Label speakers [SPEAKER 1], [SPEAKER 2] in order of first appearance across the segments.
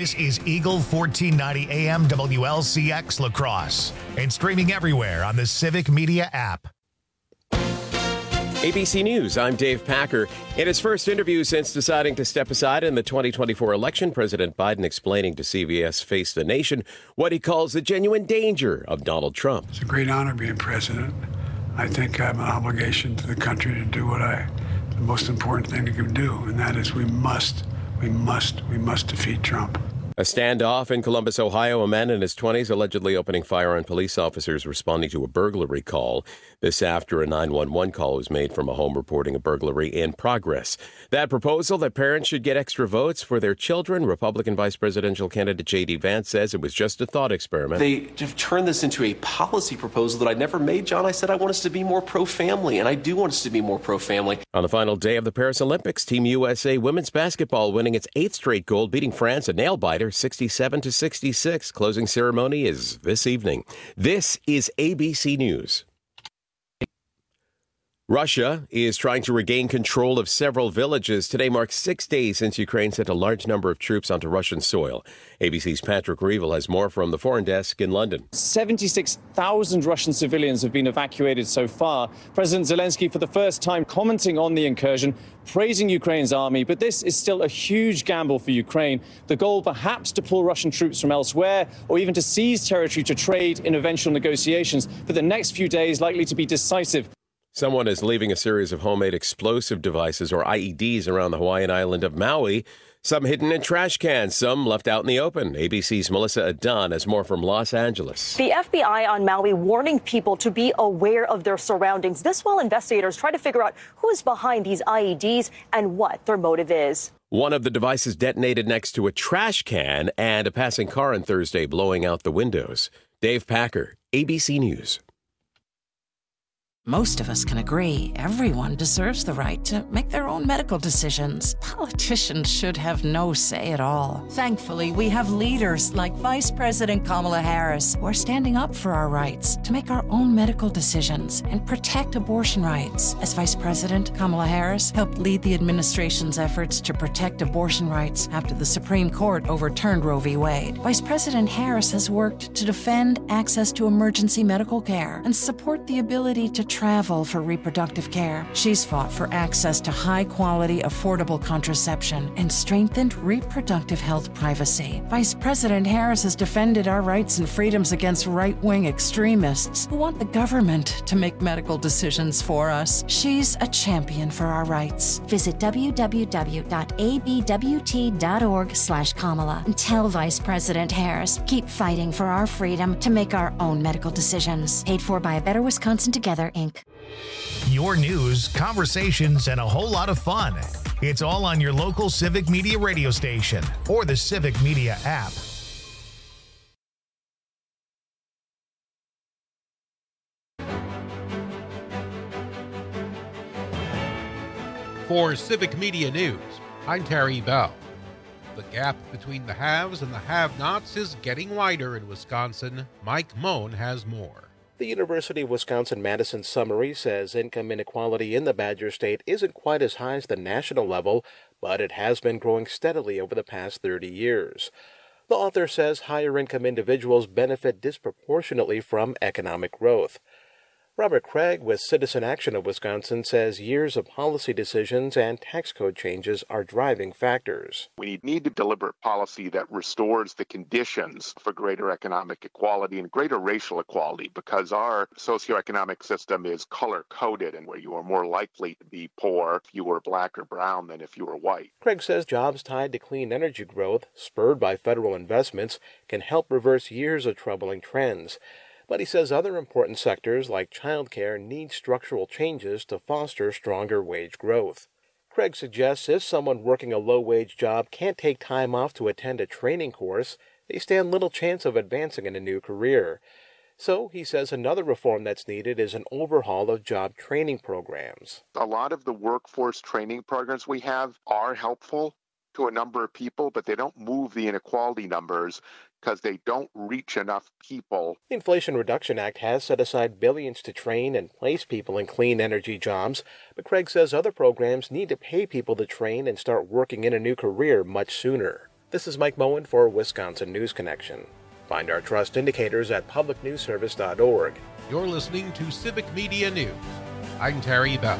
[SPEAKER 1] This is Eagle 1490 AM WLCX La Crosse and streaming everywhere on the Civic Media app.
[SPEAKER 2] ABC News, I'm Dave Packer. In his first interview since deciding to step aside in the 2024 election, President Biden explaining to CBS Face the Nation what he calls the genuine danger of Donald Trump.
[SPEAKER 3] It's a great honor being president. I think I have an obligation to the country to do the most important thing to do, and that is we must defeat Trump.
[SPEAKER 2] A standoff in Columbus, Ohio. A man in his 20s allegedly opening fire on police officers responding to a burglary call. This after a 911 call was made from a home reporting a burglary in progress. That proposal that parents should get extra votes for their children, Republican vice presidential candidate J.D. Vance says it was just a thought experiment.
[SPEAKER 4] They have turned this into a policy proposal that I never made, John. I said I want us to be more pro-family, and I do want us to be more pro-family.
[SPEAKER 2] On the final day of the Paris Olympics, Team USA women's basketball winning its 8th straight gold, beating France, a nail-biter, 67-66. Closing ceremony is this evening. This is ABC News. Russia is trying to regain control of several villages. Today marks 6 days since Ukraine sent a large number of troops onto Russian soil. ABC's Patrick Reevell has more from the foreign desk in London.
[SPEAKER 5] 76,000 Russian civilians have been evacuated so far. President Zelensky, for the first time, commenting on the incursion, praising Ukraine's army. But this is still a huge gamble for Ukraine. The goal, perhaps, to pull Russian troops from elsewhere or even to seize territory to trade in eventual negotiations. But the next few days likely to be decisive.
[SPEAKER 2] Someone is leaving a series of homemade explosive devices, or IEDs, around the Hawaiian island of Maui. Some hidden in trash cans, some left out in the open. ABC's Melissa Adan has more from Los Angeles.
[SPEAKER 6] The FBI on Maui warning people to be aware of their surroundings. This while investigators try to figure out who is behind these IEDs and what their motive is.
[SPEAKER 2] One of the devices detonated next to a trash can and a passing car on Thursday, blowing out the windows. Dave Packer, ABC News.
[SPEAKER 7] Most of us can agree everyone deserves the right to make their own medical decisions. Politicians should have no say at all. Thankfully, we have leaders like Vice President Kamala Harris who are standing up for our rights to make our own medical decisions and protect abortion rights. As Vice President, Kamala Harris helped lead the administration's efforts to protect abortion rights after the Supreme Court overturned Roe v. Wade. Vice President Harris has worked to defend access to emergency medical care and support the ability to travel for reproductive care. She's fought for access to high-quality, affordable contraception and strengthened reproductive health privacy. Vice President Harris has defended our rights and freedoms against right-wing extremists who want the government to make medical decisions for us. She's a champion for our rights.
[SPEAKER 8] Visit www.abwt.org/Kamala and tell Vice President Harris, keep fighting for our freedom to make our own medical decisions. Paid for by A Better Wisconsin Together, Inc.
[SPEAKER 1] Your news, conversations, and a whole lot of fun. It's all on your local Civic Media radio station or the Civic Media app.
[SPEAKER 9] For Civic Media News, I'm Terry Bell. The gap between the haves and the have-nots is getting wider in Wisconsin. Mike Moen has more.
[SPEAKER 10] The University of Wisconsin-Madison summary says income inequality in the Badger State isn't quite as high as the national level, but it has been growing steadily over the past 30 years. The author says higher-income individuals benefit disproportionately from economic growth. Robert Craig with Citizen Action of Wisconsin says years of policy decisions and tax code changes are driving factors.
[SPEAKER 11] We need deliberate policy that restores the conditions for greater economic equality and greater racial equality, because our socioeconomic system is color-coded, and where you are more likely to be poor if you were black or brown than if you were white.
[SPEAKER 10] Craig says jobs tied to clean energy growth, spurred by federal investments, can help reverse years of troubling trends. But he says other important sectors like childcare need structural changes to foster stronger wage growth. Craig suggests if someone working a low-wage job can't take time off to attend a training course, they stand little chance of advancing in a new career. So he says another reform that's needed is an overhaul of job training programs.
[SPEAKER 11] A lot of the workforce training programs we have are helpful to a number of people, but they don't move the inequality numbers because they don't reach enough people.
[SPEAKER 10] The Inflation Reduction Act has set aside billions to train and place people in clean energy jobs, but Craig says other programs need to pay people to train and start working in a new career much sooner. This is Mike Moen for Wisconsin News Connection. Find our trust indicators at publicnewsservice.org.
[SPEAKER 9] You're listening to Civic Media News. I'm Terry Bell.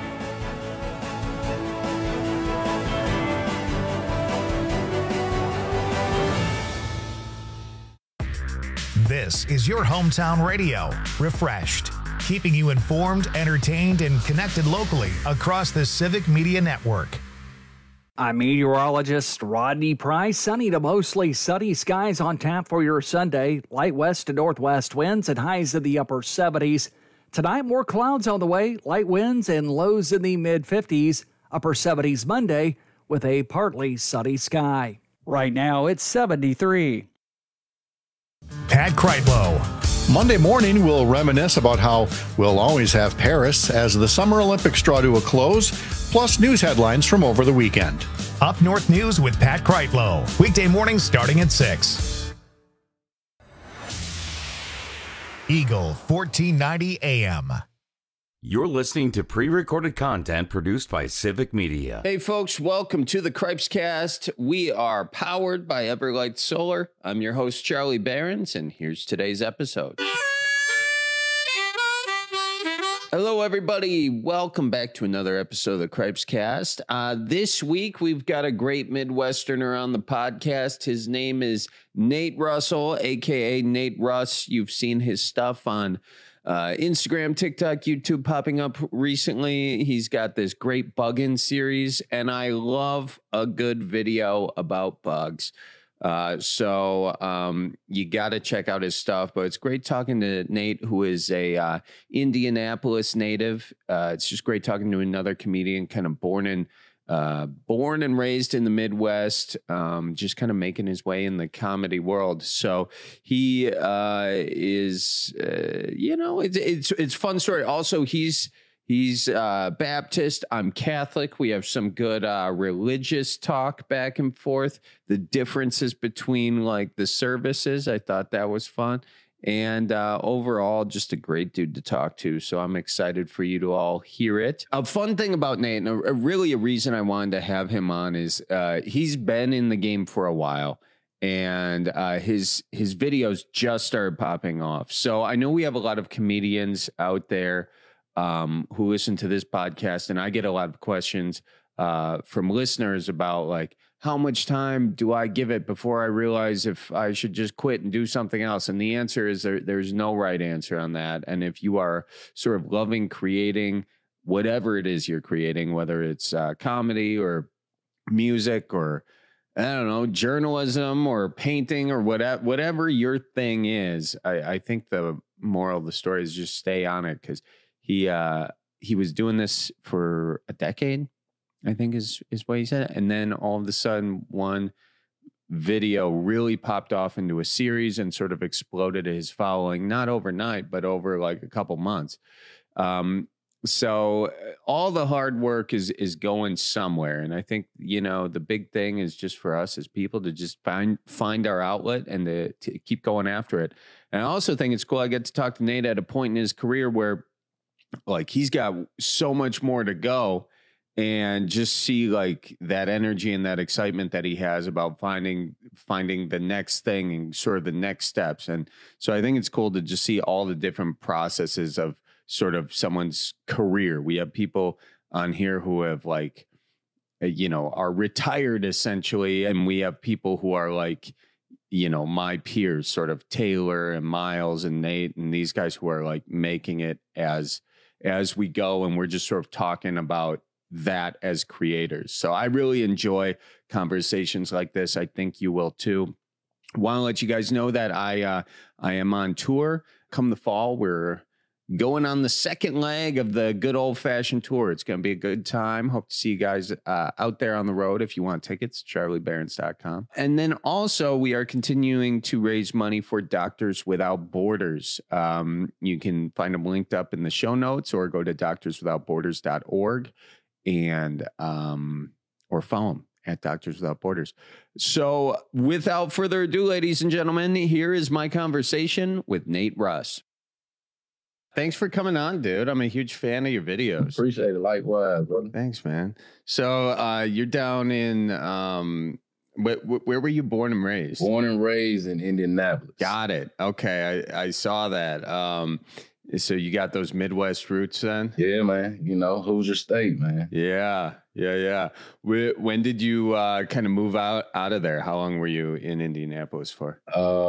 [SPEAKER 1] This is your hometown radio, Refreshed, keeping you informed, entertained, and connected locally across the Civic Media Network.
[SPEAKER 12] I'm meteorologist Rodney Price. Sunny to mostly sunny skies on tap for your Sunday. Light west to northwest winds and highs in the upper 70s. Tonight, more clouds on the way. Light winds and lows in the mid-50s. Upper 70s Monday with a partly sunny sky. Right now, it's 73.
[SPEAKER 1] Pat Kreitlow.
[SPEAKER 13] Monday morning, we'll reminisce about how we'll always have Paris as the Summer Olympics draw to a close, plus news headlines from over the weekend.
[SPEAKER 1] Up North News with Pat Kreitlow. Weekday mornings starting at 6. Eagle 1490 AM.
[SPEAKER 14] You're listening to pre-recorded content produced by Civic Media.
[SPEAKER 15] Hey folks, welcome to the Cripescast. We are powered by Everlight Solar. I'm your host, Charlie Behrens, and here's today's episode. Hello, everybody. Welcome back to another episode of the Cripescast. This week, we've got a great Midwesterner on the podcast. His name is Nate Russell, a.k.a. Nate Russ. You've seen his stuff on Instagram, TikTok, YouTube popping up recently. He's got this great bugging series, and I love a good video about bugs. So you got to check out his stuff, but it's great talking to Nate, who is a Indianapolis native. It's just great talking to another comedian, kind of born and raised in the Midwest, just kind of making his way in the comedy world. So he is, it's a fun story. Also, he's Baptist. I'm Catholic. We have some good religious talk back and forth. The differences between like the services, I thought that was fun. And overall, just a great dude to talk to. So I'm excited for you to all hear it. A fun thing about Nate, and really a reason I wanted to have him on, is he's been in the game for a while. And his videos just started popping off. So I know we have a lot of comedians out there who listen to this podcast. And I get a lot of questions from listeners about like, how much time do I give it before I realize if I should just quit and do something else? And the answer is there's no right answer on that. And if you are sort of loving creating whatever it is you're creating, whether it's comedy or music or, I don't know, journalism or painting or whatever your thing is, I think the moral of the story is just stay on it, because he was doing this for a decade, I think is what he said. And then all of a sudden, one video really popped off into a series and sort of exploded his following, not overnight, but over like a couple months. So all the hard work is going somewhere. And I think, the big thing is just for us as people to just find our outlet and to keep going after it. And I also think it's cool. I get to talk to Nate at a point in his career where like he's got so much more to go, and just see like that energy and that excitement that he has about finding the next thing and sort of the next steps. And so I think it's cool to just see all the different processes of sort of someone's career. We have people on here who have like, are retired essentially. And we have people who are like, my peers, sort of Taylor and Miles and Nate and these guys who are like making it as we go. And we're just sort of talking about that as creators. So I really enjoy conversations like this. I think you will too. Want to let you guys know that I am on tour come the fall. We're going on the second leg of the good old fashioned tour. It's going to be a good time. Hope to see you guys out there on the road. If you want tickets, charliebehrens.com. And then also we are continuing to raise money for Doctors Without Borders. You can find them linked up in the show notes or go to doctorswithoutborders.org. And or follow them at Doctors Without Borders. So without further ado, ladies and gentlemen, here is my conversation with Nate Russ. Thanks for coming on, dude. I'm a huge fan of your videos.
[SPEAKER 16] Appreciate it. Likewise, brother.
[SPEAKER 15] Thanks, man. So you're down in Where were you born and raised?
[SPEAKER 16] Born and raised in Indianapolis.
[SPEAKER 15] Got it. Okay, I saw that. So you got those Midwest roots then?
[SPEAKER 16] Yeah, man. You know, Hoosier State, man.
[SPEAKER 15] Yeah. When did you kind of move out of there? How long were you in Indianapolis for?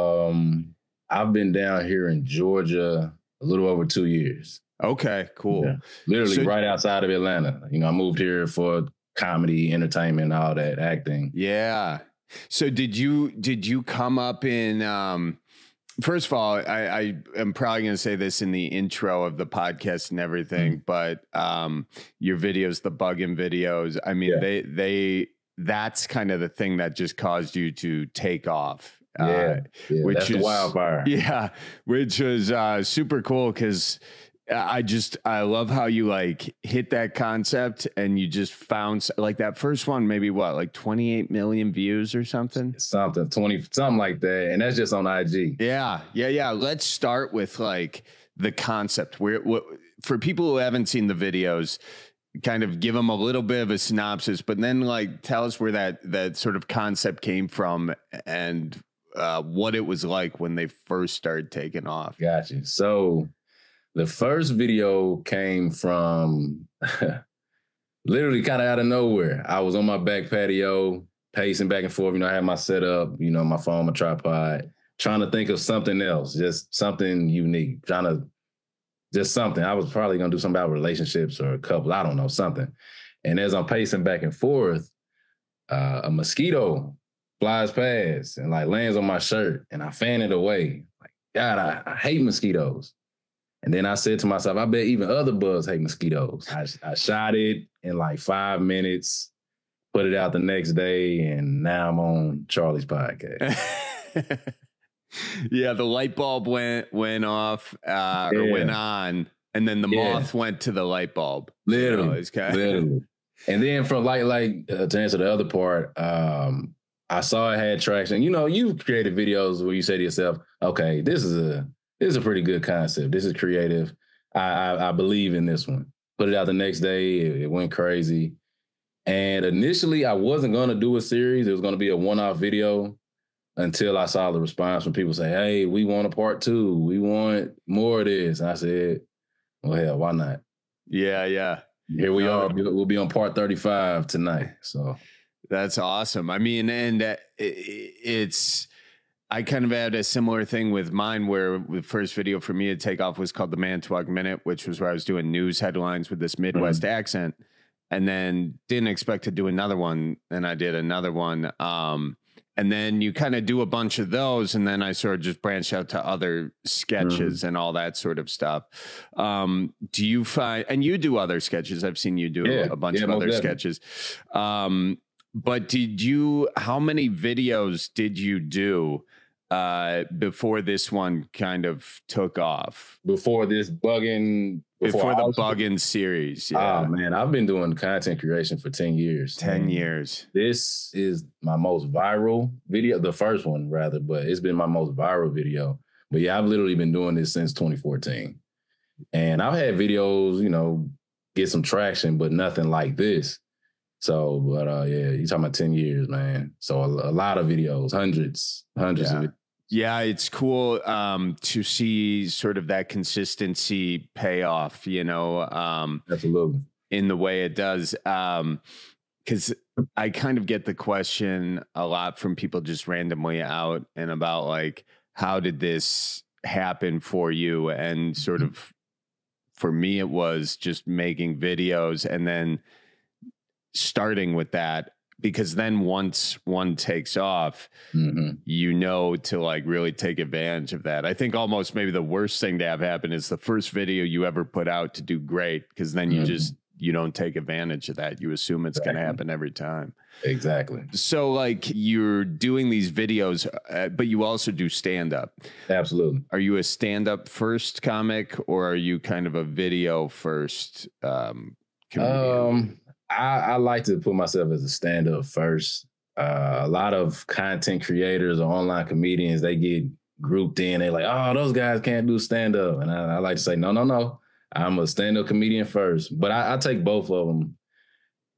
[SPEAKER 16] I've been down here in Georgia a little over 2 years.
[SPEAKER 15] Okay, cool.
[SPEAKER 16] Yeah. Literally right outside of Atlanta. You know, I moved here for comedy, entertainment, all that, acting.
[SPEAKER 15] Yeah. So did you come up in first of all, I am probably going to say this in the intro of the podcast and everything, but your videos, the Buggin' videos, I mean, that's kind of the thing that just caused you to take off.
[SPEAKER 16] Which that's is the wildfire.
[SPEAKER 15] Yeah, which was super cool because I love how you like hit that concept and you just found like that first one, maybe like 28 million views or something,
[SPEAKER 16] 20, something like that. And that's just on IG.
[SPEAKER 15] Yeah. Let's start with like the concept for people who haven't seen the videos, kind of give them a little bit of a synopsis, but then like tell us where that sort of concept came from and what it was like when they first started taking off.
[SPEAKER 16] Gotcha. So the first video came from literally kind of out of nowhere. I was on my back patio, pacing back and forth. You know, I had my setup, you know, my phone, my tripod, trying to think of something else, just something unique, just something. I was probably going to do something about relationships or a couple, I don't know, something. And as I'm pacing back and forth, a mosquito flies past and like lands on my shirt and I fan it away. Like, God, I hate mosquitoes. And then I said to myself, I bet even other bugs hate mosquitoes. I shot it in like 5 minutes, put it out the next day, and now I'm on Charlie's podcast.
[SPEAKER 15] Yeah, the light bulb went off or went on, and then the moth went to the light bulb.
[SPEAKER 16] Literally. Literally. And then from to answer the other part, I saw it had traction. You know, you've created videos where you say to yourself, okay, this is a pretty good concept. This is creative. I believe in this one. Put it out the next day. It went crazy. And initially, I wasn't going to do a series. It was going to be a one-off video until I saw the response from people say, hey, we want a part 2. We want more of this. And I said, well, hell, why not?
[SPEAKER 15] Yeah.
[SPEAKER 16] Here we are. We'll be on part 35 tonight. So
[SPEAKER 15] that's awesome. I mean, and I kind of had a similar thing with mine where the first video for me to take off was called The Manitowoc Minute, which was where I was doing news headlines with this Midwest accent, and then didn't expect to do another one. And I did another one. And then you kind of do a bunch of those. And then I sort of just branched out to other sketches and all that sort of stuff. Do you find, and you do other sketches. I've seen you do a bunch of other sketches. But how many videos did you do before this one kind of took off?
[SPEAKER 16] Before this Buggin'?
[SPEAKER 15] Before the Buggin' series. Yeah.
[SPEAKER 16] Oh, man, I've been doing content creation for 10 years.
[SPEAKER 15] 10 years.
[SPEAKER 16] This is my most viral video, the first one rather, but it's been my most viral video. But yeah, I've literally been doing this since 2014. And I've had videos, you know, get some traction, but nothing like this. So, but yeah, you're talking about 10 years, man. So a lot of videos, hundreds of videos.
[SPEAKER 15] Yeah, it's cool to see sort of that consistency pay off, you know,
[SPEAKER 16] absolutely,
[SPEAKER 15] in the way it does. Because I kind of get the question a lot from people just randomly out and about like, how did this happen for you? And sort of for me, it was just making videos and then starting with that. Because then once one takes off, you know, to like really take advantage of that. I think almost maybe the worst thing to have happen is the first video you ever put out to do great, because then you don't take advantage of that. You assume it's going to happen every time.
[SPEAKER 16] Exactly.
[SPEAKER 15] So like you're doing these videos, but you also do stand-up.
[SPEAKER 16] Absolutely.
[SPEAKER 15] Are you a stand-up first comic or are you kind of a video first comedian?
[SPEAKER 16] I like to put myself as a stand-up first. A lot of content creators or online comedians, they get grouped in. They're like, oh, those guys can't do stand-up. And I like to say, no. I'm a stand-up comedian first. But I take both of them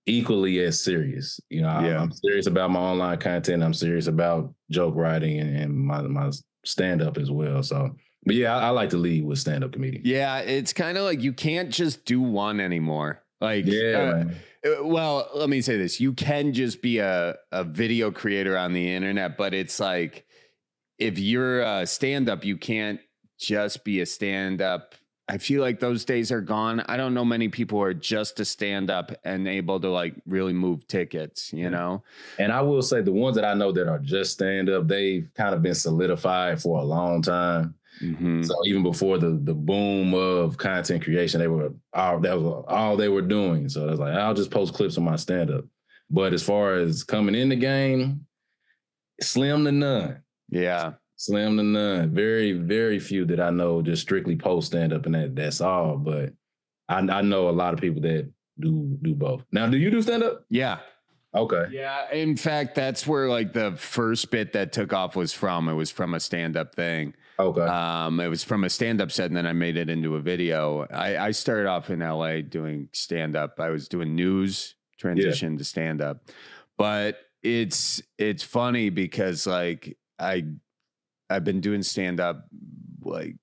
[SPEAKER 16] equally as serious. You know, I'm serious about my online content. I'm serious about joke writing and my stand-up as well. So, but yeah, I like to lead with stand-up comedian.
[SPEAKER 15] Yeah, it's kind of like you can't just do one anymore. Like, well, let me say this. You can just be a video creator on the internet, but it's like, if you're a stand-up, you can't just be a stand-up. I feel like those days are gone. I don't know many people who are just a stand-up and able to like really move tickets, you know?
[SPEAKER 16] And I will say the ones that I know that are just stand-up, they've kind of been solidified for a long time.
[SPEAKER 15] Mm-hmm.
[SPEAKER 16] So even before the boom of content creation, that was all they were doing. So I was like, I'll just post clips on my stand-up. But as far as coming in the game, slim to none.
[SPEAKER 15] Yeah.
[SPEAKER 16] Slim to none. Very, very few that I know just strictly post stand-up, and that's all. But I know a lot of people that do both. Now, do you do stand-up?
[SPEAKER 15] Yeah.
[SPEAKER 16] Okay.
[SPEAKER 15] Yeah. In fact, that's where like the first bit that took off was from. It was from a stand-up thing.
[SPEAKER 16] Okay.
[SPEAKER 15] It was from a stand-up set, and then I made it into a video. I started off in LA doing stand-up. I was doing news, transition to stand-up. But it's funny because like I've been doing stand-up, like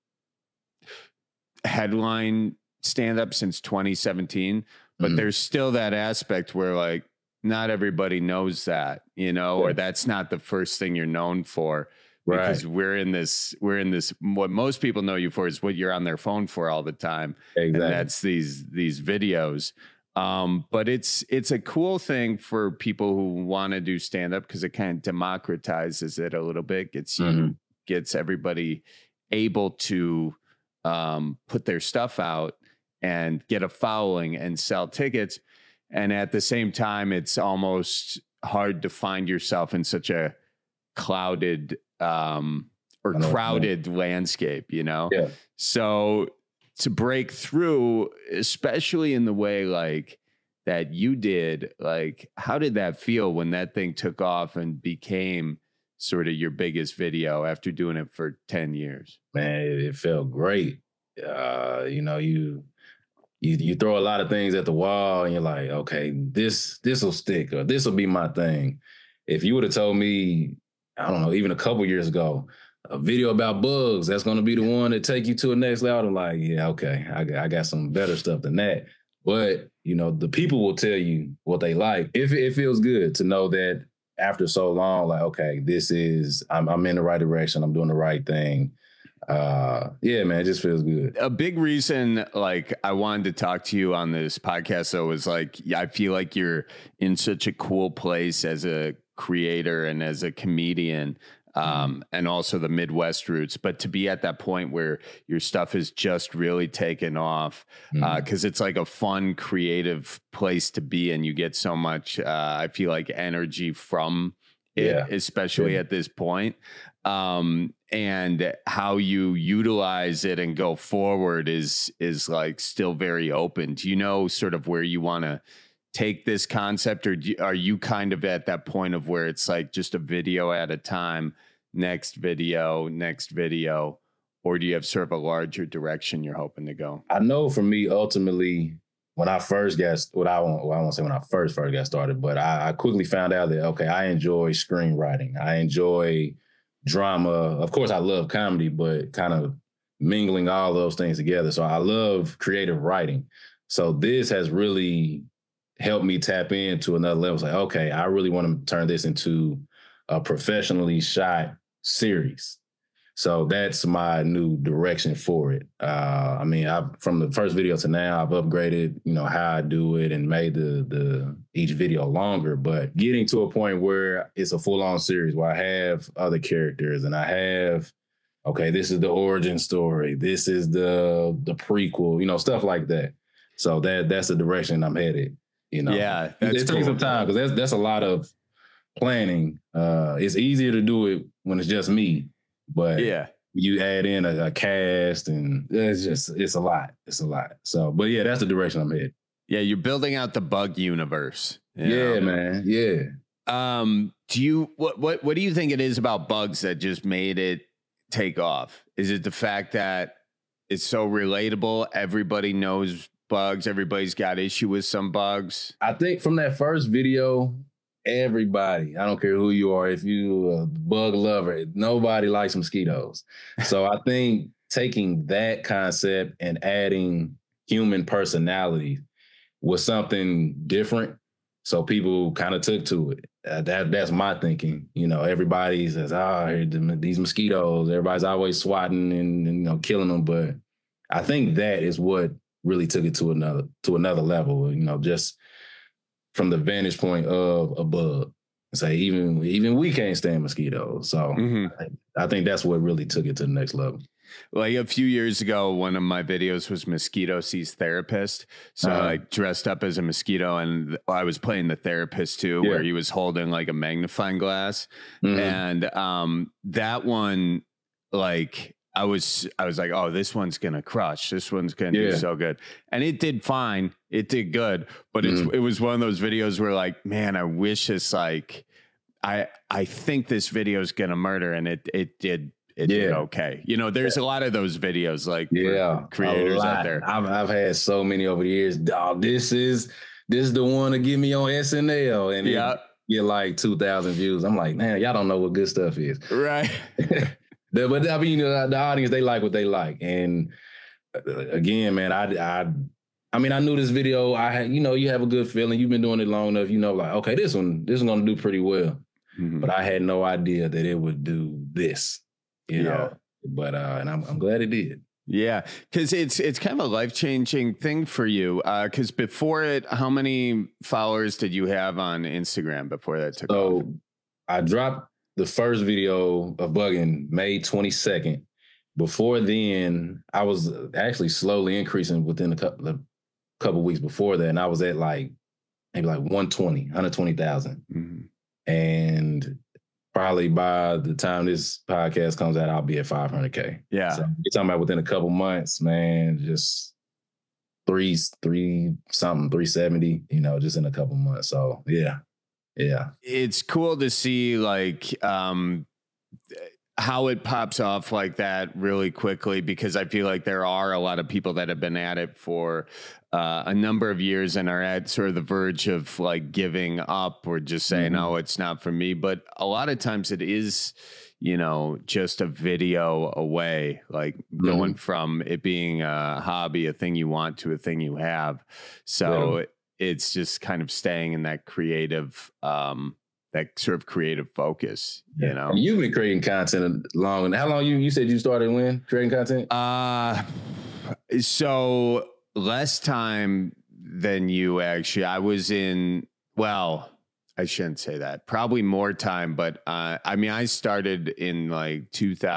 [SPEAKER 15] headline stand-up since 2017, but there's still that aspect where like not everybody knows that, you know, or that's not the first thing you're known for. Because we're in this, what most people know you for is what you're on their phone for all the time.
[SPEAKER 16] Exactly.
[SPEAKER 15] And that's these videos. But it's a cool thing for people who want to do stand-up because it kind of democratizes it a little bit, gets everybody able to put their stuff out and get a following and sell tickets. And at the same time, it's almost hard to find yourself in such a clouded or crowded landscape, you know?
[SPEAKER 16] Yeah.
[SPEAKER 15] So to break through, especially in the way like that you did, like, how did that feel when that thing took off and became sort of your biggest video after doing it for 10 years?
[SPEAKER 16] Man, it felt great. You know, you throw a lot of things at the wall and you're like, okay, this will stick, or this will be my thing. If you would have told me, I don't know, even a couple years ago, a video about bugs, that's going to be the one that take you to the next level, I'm like, yeah, okay, I got some better stuff than that. But, you know, the people will tell you what they like. It feels good to know that after so long, like, okay, I'm in the right direction. I'm doing the right thing. Yeah, man, it just feels good.
[SPEAKER 15] A big reason, like, I wanted to talk to you on this podcast, though, was like, I feel like you're in such a cool place as a creator and as a comedian, and also the Midwest roots, but to be at that point where your stuff is just really taken off, because it's like a fun, creative place to be, and you get so much, I feel like, energy from it, especially at this point. And how you utilize it and go forward is like still very open. Do you know sort of where you want to take this concept, or are you kind of at that point of where it's like just a video at a time, next video, or do you have sort of a larger direction you're hoping to go?
[SPEAKER 16] I know for me, ultimately, when I first got, I won't say when I first got started, but I quickly found out that, okay, I enjoy screenwriting. I enjoy drama. Of course, I love comedy, but kind of mingling all those things together. So I love creative writing. So this has really helped me tap into another level. It's like, okay, I really want to turn this into a professionally shot series. So that's my new direction for it. I mean, from the first video to now, I've upgraded, you know, how I do it and made the each video longer, but getting to a point where it's a full-on series where I have other characters and I have, okay, this is the origin story, this is the prequel, you know, stuff like that. So that's the direction I'm headed. You know,
[SPEAKER 15] yeah,
[SPEAKER 16] it takes some time because that's a lot of planning. It's easier to do it when it's just me, but you add in a cast and it's a lot. It's a lot. So, but yeah, that's the direction I'm headed.
[SPEAKER 15] Yeah, you're building out the bug universe.
[SPEAKER 16] Yeah, man. Yeah.
[SPEAKER 15] What do you think it is about bugs that just made it take off? Is it the fact that it's so relatable? Everybody knows bugs. Everybody's got issue with some bugs.
[SPEAKER 16] I think from that first video, everybody, I don't care who you are, if you a bug lover, nobody likes mosquitoes. So I think taking that concept and adding human personality was something different. So people kind of took to it. That's my thinking. You know, everybody says, these mosquitoes, everybody's always swatting and you know, killing them. But I think that is what really took it to another level, you know, just from the vantage point of a bug. Say even we can't stand mosquitoes. So I think that's what really took it to the next level.
[SPEAKER 15] Like a few years ago, one of my videos was Mosquito Sees Therapist. So I dressed up as a mosquito and I was playing the therapist too, where he was holding like a magnifying glass. And that one, like, I was like, oh, this one's going to crush. This one's going to do so good. And it did fine. It did good. But it was one of those videos where like, man, I wish it's like, I think this video is going to murder. And it did. It did okay. You know, there's a lot of those videos like creators out there.
[SPEAKER 16] I've had so many over the years. Dog, this is the one to get me on SNL. And get like 2,000 views. I'm like, man, y'all don't know what good stuff is.
[SPEAKER 15] Right.
[SPEAKER 16] But I mean, the audience, they like what they like. And again, man, I mean, I knew this video. I had, you know, you have a good feeling. You've been doing it long enough. You know, like, okay, this one is going to do pretty well. But I had no idea that it would do this. You know, but and I'm glad it did.
[SPEAKER 15] Yeah, because it's kind of a life-changing thing for you. Because before it, how many followers did you have on Instagram before that took off?
[SPEAKER 16] So I dropped the first video of bugging May 22nd. Before then, I was actually slowly increasing within a couple weeks before that, and I was at like maybe like 120,000, and probably by the time this podcast comes out, I'll be at 500K.
[SPEAKER 15] Yeah.
[SPEAKER 16] So you're talking about within a couple months, man, just 370, you know, just in a couple months. So yeah.
[SPEAKER 15] It's cool to see like how it pops off like that really quickly, because I feel like there are a lot of people that have been at it for a number of years and are at sort of the verge of like giving up or just saying, oh, it's not for me. But a lot of times it is, you know, just a video away, like going from it being a hobby, a thing you want, to a thing you have. So it's just kind of staying in that creative, that sort of creative focus, you know.
[SPEAKER 16] And you've been creating content long. How long you said you started when creating content?
[SPEAKER 15] So less time than you, actually. I was in, well, I shouldn't say that. Probably more time, but I mean, I started in like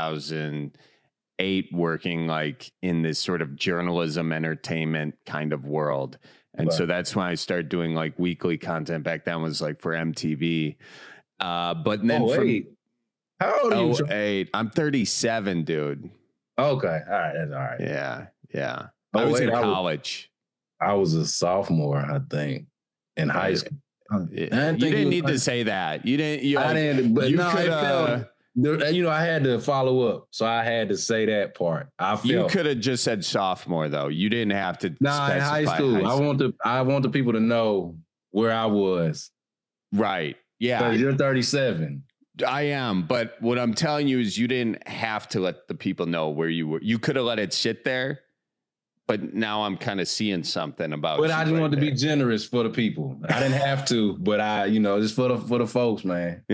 [SPEAKER 15] 2008 working like in this sort of journalism, entertainment kind of world. And so that's when I started doing like weekly content. Back then was like for MTV. But then
[SPEAKER 16] how old are you?
[SPEAKER 15] 08, I'm 37, dude.
[SPEAKER 16] Okay. All right. That's all right.
[SPEAKER 15] Yeah. I was in college.
[SPEAKER 16] I was a sophomore, I think, in high school.
[SPEAKER 15] You didn't need to say that. You didn't.
[SPEAKER 16] I didn't. But no, it felt. You know, I had to follow up, so I had to say that part.
[SPEAKER 15] You could have just said sophomore, though. You didn't have to.
[SPEAKER 16] Nah, in high school. I want the people to know where I was.
[SPEAKER 15] Right. Yeah.
[SPEAKER 16] Because you're 37.
[SPEAKER 15] I am, but what I'm telling you is you didn't have to let the people know where you were. You could have let it sit there, but now I'm kind of seeing something about.
[SPEAKER 16] But I just wanted to be generous for the people. I didn't have to, but just for the folks, man.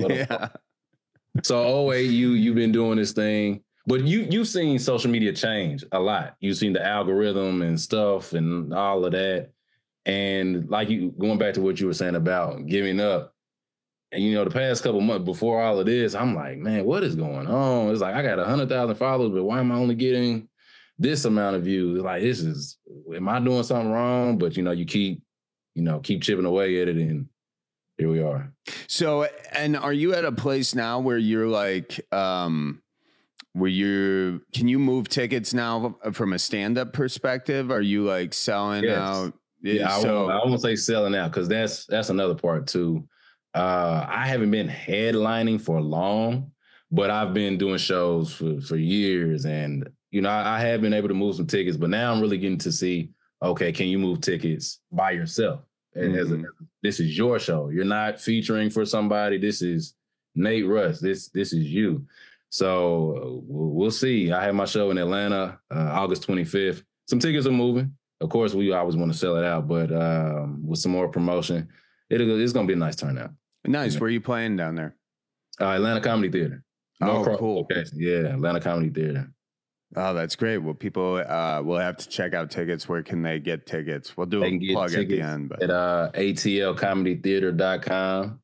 [SPEAKER 16] So 08, you've been doing this thing, but you've seen social media change a lot. You've seen the algorithm and stuff and all of that. And like you going back to what you were saying about giving up. And, you know, the past couple months before all of this, I'm like, man, what is going on? It's like, I got 100,000 followers, but why am I only getting this amount of views? Like, am I doing something wrong? But, you know, you keep chipping away at it, and here we are.
[SPEAKER 15] So, and are you at a place now where you're like, can you move tickets now from a stand-up perspective? Are you like selling out?
[SPEAKER 16] Yeah, I won't say selling out, because that's another part too. I haven't been headlining for long, but I've been doing shows for years, and you know, I have been able to move some tickets, but now I'm really getting to see, okay, can you move tickets by yourself? This is your show. You're not featuring for somebody. This is Nate Russ. This is you. So we'll see. I have my show in Atlanta, August 25th. Some tickets are moving. Of course, we always want to sell it out, but with some more promotion, it's going to be a nice turnout.
[SPEAKER 15] Nice. Where are you playing down there?
[SPEAKER 16] Atlanta Comedy Theater.
[SPEAKER 15] Cool.
[SPEAKER 16] Yeah, Atlanta Comedy Theater.
[SPEAKER 15] Oh, that's great. Well, people will have to check out tickets. Where can they get tickets? We'll do a plug at the end. But.
[SPEAKER 16] At atlcomedytheater.com.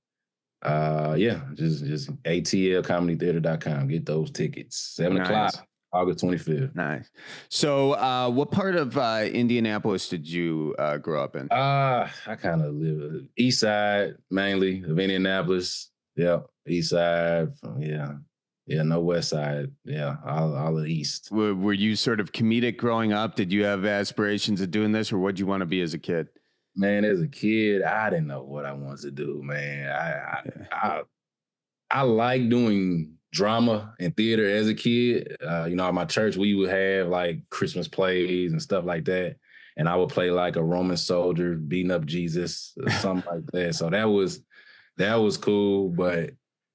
[SPEAKER 16] Just atlcomedytheater.com. Get those tickets. 7 o'clock, August 25th.
[SPEAKER 15] Nice. So what part of Indianapolis did you grow up in?
[SPEAKER 16] I kind of live east side, mainly, of Indianapolis. Yeah, east side. Yeah, no west side. Yeah, all the east.
[SPEAKER 15] Were you sort of comedic growing up? Did you have aspirations of doing this, or what did you want to be as a kid?
[SPEAKER 16] Man, as a kid, I didn't know what I wanted to do, man. I like doing drama and theater as a kid. At my church, we would have like Christmas plays and stuff like that. And I would play like a Roman soldier beating up Jesus or something like that. So that was cool. But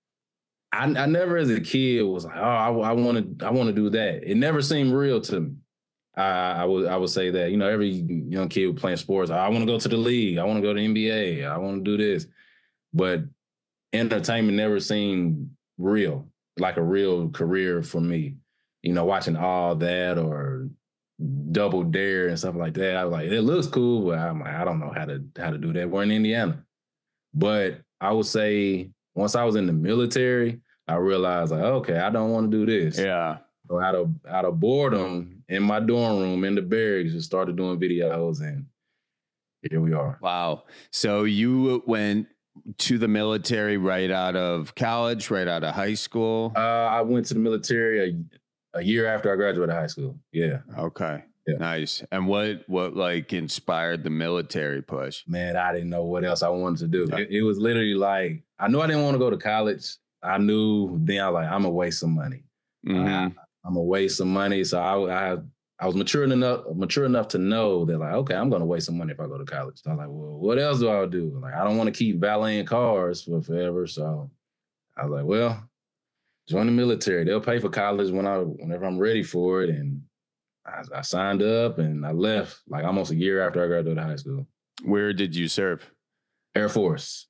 [SPEAKER 16] I never as a kid was like, I want to do that. It never seemed real to me. I would say that, every young kid playing sports, I want to go to the league. I want to go to the NBA. I want to do this. But entertainment never seemed real, like a real career for me. Watching all that or Double Dare and stuff like that. I was like, it looks cool, but I'm like, I don't know how to do that. We're in Indiana. But I would say once I was in the military, I realized like, okay, I don't want to do this.
[SPEAKER 15] Yeah.
[SPEAKER 16] So out of boredom in my dorm room in the barracks, just started doing videos, and here we are.
[SPEAKER 15] Wow. So you went to the military right out of college, right out of high school?
[SPEAKER 16] I went to the military a year after I graduated high school. Yeah.
[SPEAKER 15] Okay. Yeah. Nice. And what like inspired the military push?
[SPEAKER 16] Man, I didn't know what else I wanted to do. It was literally like, I knew I didn't want to go to college. I knew then I was like, I'm gonna waste some money. I'm gonna waste some money. So I was mature enough to know that like, okay, I'm gonna waste some money if I go to college. So I was like, well, what else do I do? Like, I don't want to keep valeting cars for forever. So I was like, well, join the military. They'll pay for college whenever I'm ready for it. And I signed up and I left like almost a year after I graduated high school.
[SPEAKER 15] Where did you serve?
[SPEAKER 16] Air Force.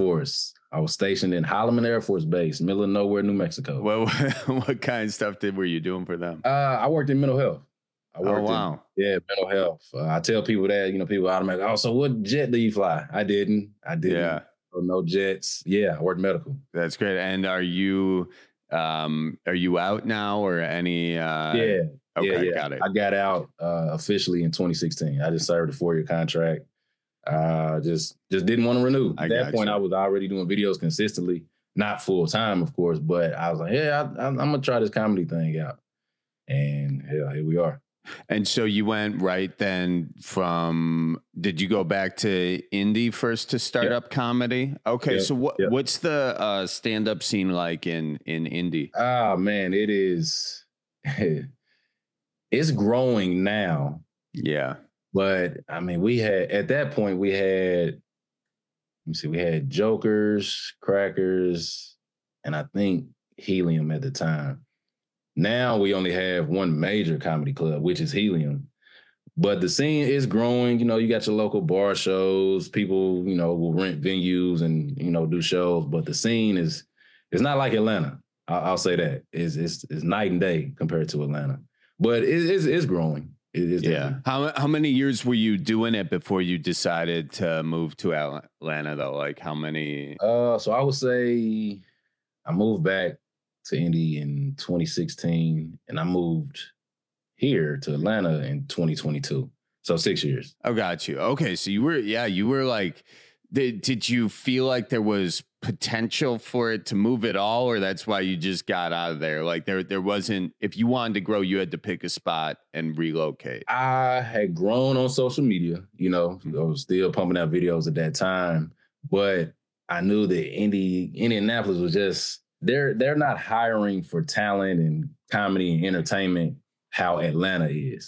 [SPEAKER 16] I was stationed in Holloman Air Force Base, middle of nowhere, New Mexico.
[SPEAKER 15] Well, what kind of stuff were you doing for them?
[SPEAKER 16] I worked in mental health.
[SPEAKER 15] Wow.
[SPEAKER 16] Mental health. I tell people that, people automatically, so what jet do you fly? I didn't.
[SPEAKER 15] Yeah.
[SPEAKER 16] No jets. Yeah, I worked medical.
[SPEAKER 15] That's great. And are you out now or any?
[SPEAKER 16] Yeah.
[SPEAKER 15] Okay,
[SPEAKER 16] yeah.
[SPEAKER 15] Got it.
[SPEAKER 16] I got out officially in 2016. I just served a 4-year contract. Just didn't want to renew. At that point, I was already doing videos consistently, not full time, of course, but I was like, yeah, I'm gonna try this comedy thing out. And yeah, here we are.
[SPEAKER 15] And so you went right then did you go back to Indy first to start up comedy? Okay. So what's the stand-up scene like in Indy?
[SPEAKER 16] Oh man, it is, it's growing now.
[SPEAKER 15] Yeah.
[SPEAKER 16] But I mean, we had Jokers, Crackers, and I think Helium at the time. Now we only have one major comedy club, which is Helium. But the scene is growing. You got your local bar shows. People, will rent venues and, do shows. But the scene it's not like Atlanta. I'll say that. It's night and day compared to Atlanta. But it's growing. It is.
[SPEAKER 15] Yeah. How many years were you doing it before you decided to move to Atlanta, though? Like how many?
[SPEAKER 16] So I would say I moved back to Indy in 2016, and I moved here to Atlanta in 2022. So 6 years.
[SPEAKER 15] Oh, got you. Okay. So you were like, did you feel like there was potential for it to move at all, or that's why you just got out of there? Like there wasn't, if you wanted to grow, you had to pick a spot and relocate.
[SPEAKER 16] I had grown on social media, I was still pumping out videos at that time, but I knew that Indianapolis was just, they're not hiring for talent and comedy and entertainment how Atlanta is.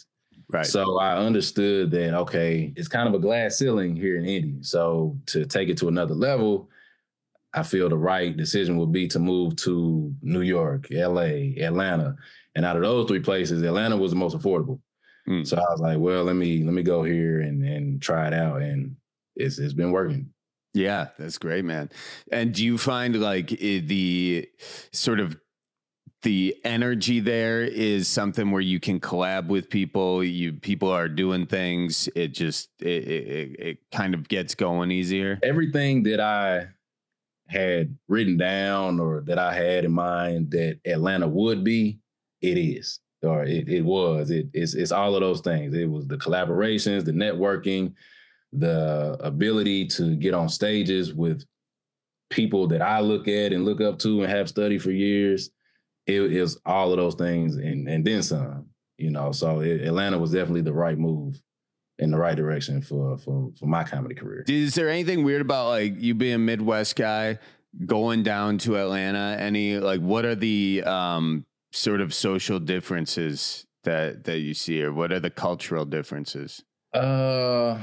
[SPEAKER 15] Right.
[SPEAKER 16] So I understood that, okay, it's kind of a glass ceiling here in Indy. So to take it to another level, I feel the right decision would be to move to New York, LA, Atlanta. And out of those 3 places, Atlanta was the most affordable. So I was like, well, let me go here and try it out. And it's been working.
[SPEAKER 15] Yeah, that's great, man. And do you find like the sort of the energy there is something where you can collab with people, people are doing things, it just it kind of gets going easier? Everything that I had written down or that I had in mind that Atlanta would be, it is. Or it was. It's all of those things. It was the collaborations, the networking, the ability to get on stages with people that I look at and look up to and have studied for years. It is all of those things and then some, you know. So Atlanta was definitely the right move in the right direction for my comedy career. Is there anything weird about like you being a Midwest guy going down to Atlanta? Any like what are the sort of social differences that you see, or what are the cultural differences? The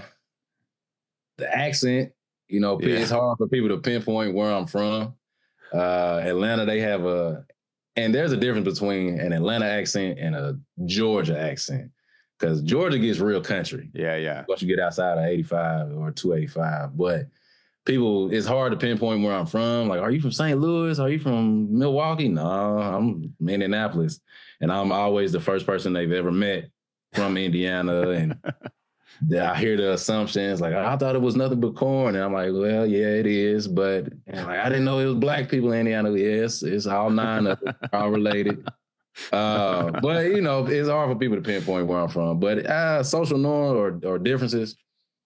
[SPEAKER 15] accent, you know, it's hard for people to pinpoint where I'm from. Atlanta, they have and there's a difference between an Atlanta accent and a Georgia accent, because Georgia gets real country. Yeah. Once you get outside of 85 or 285, but people, it's hard to pinpoint where I'm from. Like, are you from St. Louis? Are you from Milwaukee? No, I'm from Indianapolis. And I'm always the first person they've ever met from Indiana. And I hear the assumptions like, I thought it was nothing but corn. And I'm like, well, yeah, it is. But like, I didn't know it was black people in Indiana. Yes, it's all 9 of them, all related. But, you know, it's hard for people to pinpoint where I'm from. But social norm or differences,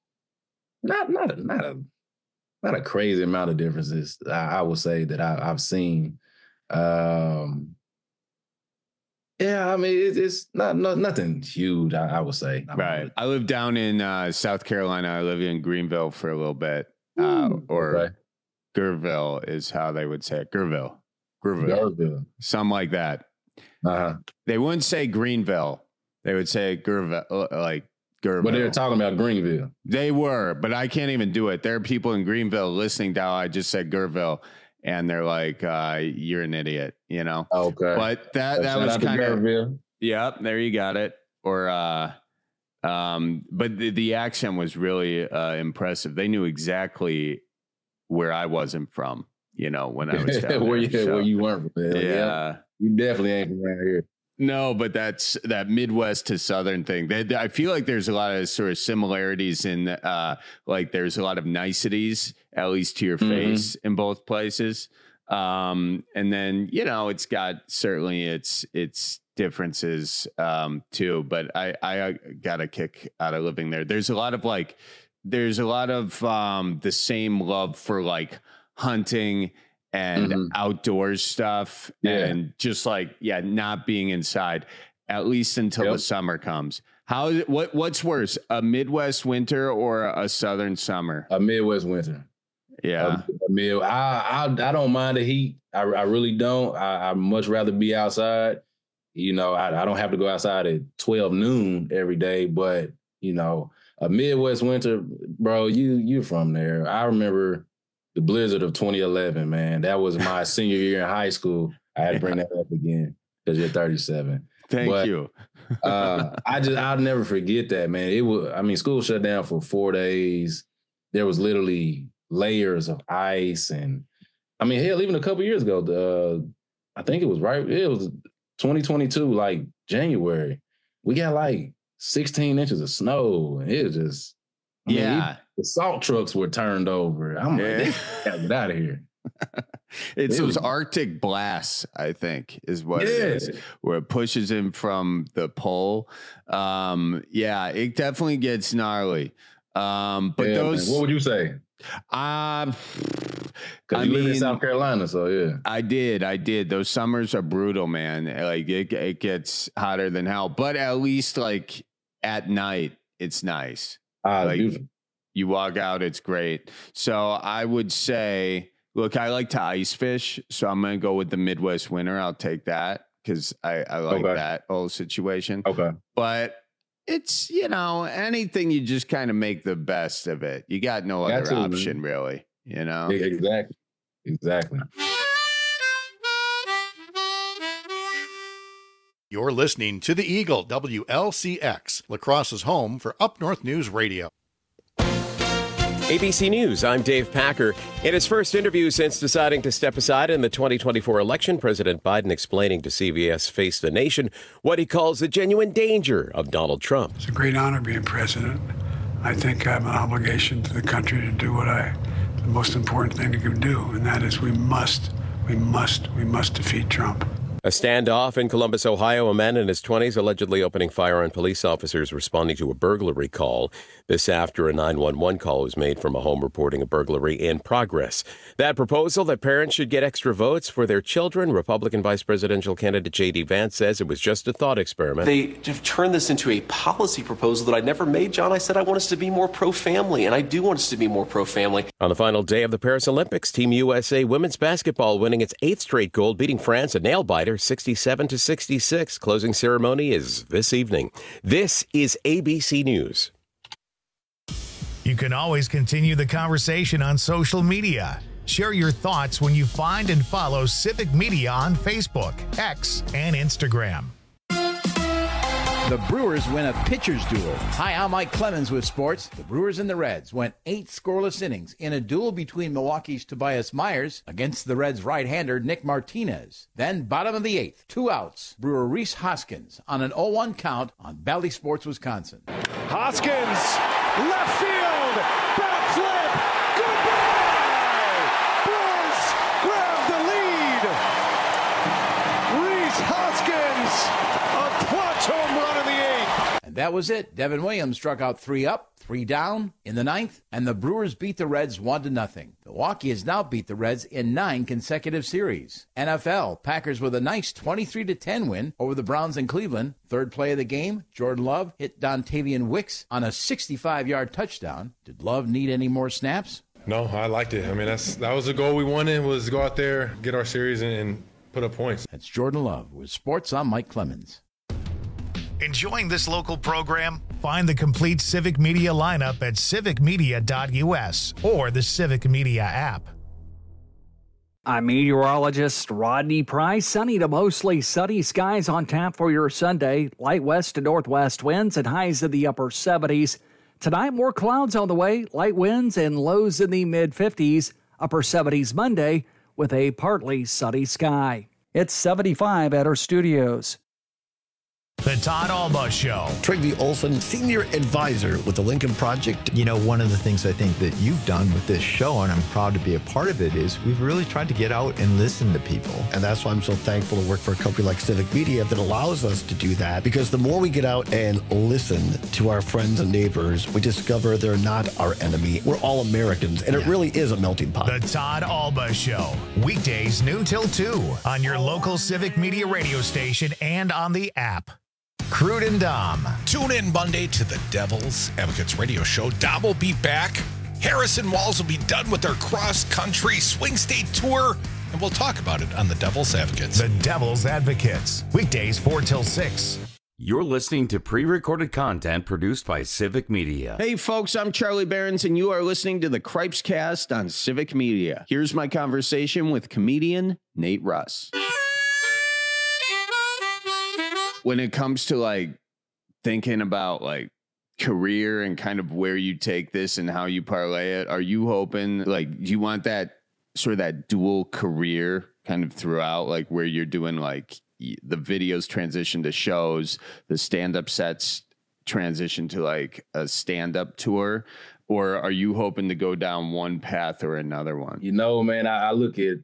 [SPEAKER 15] not a crazy amount of differences, I would say, that I've seen. Yeah, I mean, it's nothing huge, I would say. Right. I live down in South Carolina. I live in Greenville for a little bit. Or Gerville is how they would say it. Gerville. Something like that. They wouldn't say Greenville. They would say Gerville, like Gerville. But they were talking about Greenville. They were, but I can't even do it. There are people in Greenville listening to how I just said Gerville, and they're like, you're an idiot, you know? Okay. But that was kind of, yeah, there you got it. Or, but the accent was really impressive. They knew exactly where I wasn't from, you know, when I was down where you weren't from. Yeah. You definitely ain't from around here. No, but that's that Midwest to Southern thing. I feel like there's a lot of sort of similarities in, like there's a lot of niceties, at least to your face, in both places. And then, you know, it's got certainly its differences too. But I got a kick out of living there. There's a lot of the same love for like hunting and outdoors stuff, and just like, not being inside, at least until the summer comes. What's worse, a Midwest winter or a Southern summer? A Midwest winter. Yeah. I don't mind the heat. I really don't. I'd much rather be outside. You know, I don't have to go outside at 12 noon every day, but you know, a Midwest winter, bro, you're from there. I remember the blizzard of 2011, man. That was my senior year in high school. I had to bring that up again because you're 37. Thank you. I'll never forget that, man. School shut down for 4 days. There was literally layers of ice. And hell, even a couple years ago, I think it was 2022, like January. We got like 16 inches of snow. And it was just, the salt trucks were turned over. I'm like, gotta get out of here. It's those Arctic blasts, I think, is what it is, where it pushes in from the pole. It definitely gets gnarly. But those, man. What would you say? Because you live in South Carolina, so yeah. I did. Those summers are brutal, man. Like it gets hotter than hell. But at least like at night, it's nice. Beautiful. You walk out, it's great. So I would say, look, I like to ice fish, so I'm going to go with the Midwest winter. I'll take that because I like that whole situation. Okay. But it's, anything, you just kind of make the best of it. You got no other option, really,
[SPEAKER 16] Exactly.
[SPEAKER 13] You're listening to The Eagle, WLCX, La Crosse's home for Up North News Radio.
[SPEAKER 2] ABC News, I'm Dave Packer. In his first interview since deciding to step aside in the 2024 election, President Biden explaining to CBS Face the Nation what he calls the genuine danger of Donald Trump.
[SPEAKER 3] It's a great honor being president. I think I have an obligation to the country to do the most important thing to do, and that is we must defeat Trump.
[SPEAKER 2] A standoff in Columbus, Ohio. A man in his 20s allegedly opening fire on police officers responding to a burglary call. This after a 911 call was made from a home reporting a burglary in progress. That proposal that parents should get extra votes for their children, Republican vice presidential candidate J.D. Vance says it was just a thought experiment.
[SPEAKER 4] They have turned this into a policy proposal that I never made, John. I said I want us to be more pro-family, and I do want us to be more pro-family.
[SPEAKER 2] On the final day of the Paris Olympics, Team USA women's basketball winning its 8th straight gold, beating France, a nail-biter, 67-66. Closing ceremony is this evening. This is ABC News.
[SPEAKER 1] You can always continue the conversation on social media. Share your thoughts when you find and follow Civic Media on Facebook, X, and Instagram.
[SPEAKER 17] The Brewers win a pitcher's duel. Hi, I'm Mike Clemens with sports. The Brewers and the Reds went 8 scoreless innings in a duel between Milwaukee's Tobias Myers against the Reds' right-hander Nick Martinez. Then, bottom of the 8th, 2 outs, Brewer Rhys Hoskins on an 0-1 count on Bally Sports, Wisconsin.
[SPEAKER 18] Hoskins, left field, back flip, goodbye! Brewers grab the lead. Rhys Hoskins, a clutch home run in the 8th.
[SPEAKER 17] And that was it. Devin Williams struck out 3 up, 3 down in the 9th, and the Brewers beat the Reds 1-0. Milwaukee has now beat the Reds in 9 consecutive series. NFL, Packers with a nice 23-10 win over the Browns in Cleveland. Third play of the game, Jordan Love hit Dontavian Wicks on a 65-yard touchdown. Did Love need any more snaps?
[SPEAKER 19] No, I liked it. I mean, that was the goal we wanted, was to go out there, get our series, and put up points.
[SPEAKER 17] That's Jordan Love with Sports. I'm Mike Clemens.
[SPEAKER 1] Enjoying this local program? Find the complete Civic Media lineup at civicmedia.us or the Civic Media app.
[SPEAKER 12] I'm meteorologist Rodney Price. Sunny to mostly sunny skies on tap for your Sunday. Light west to northwest winds and highs in the upper 70s. Tonight, more clouds on the way. Light winds and lows in the mid-50s. Upper 70s Monday with a partly sunny sky. It's 75 at our studios.
[SPEAKER 1] The Todd Alba Show.
[SPEAKER 20] Trygve Olson, Senior Advisor with the Lincoln Project. You know, one of the things I think that you've done with this show, and I'm proud to be a part of it, is we've really tried to get out and listen to people. And that's why I'm so thankful to work for a company like Civic Media that allows us to do that. Because the more we get out and listen to our friends and neighbors, we discover they're not our enemy. We're all Americans, and it really is a melting pot.
[SPEAKER 1] The Todd Alba Show. Weekdays noon till 2 on your local Civic Media radio station and on the app. Crude and Dom.
[SPEAKER 21] Tune in Monday to the Devil's Advocates radio show. Dom will be back. Harrison Walls will be done with their cross-country swing state tour, and we'll talk about it on the Devil's Advocates.
[SPEAKER 1] The Devil's Advocates. Weekdays 4 till 6.
[SPEAKER 14] You're listening to pre-recorded content produced by Civic Media.
[SPEAKER 15] Hey folks, I'm Charlie Behrens, and you are listening to the Cripes Cast on Civic Media. Here's my conversation with comedian Nate Russ. When it comes to like thinking about like career and kind of where you take this and how you parlay it, are you hoping, like, do you want that sort of that dual career kind of throughout, like where you're doing like the videos transition to shows, the stand-up sets transition to like a stand-up tour, or are you hoping to go down one path or another one?
[SPEAKER 16] You know, man, I look at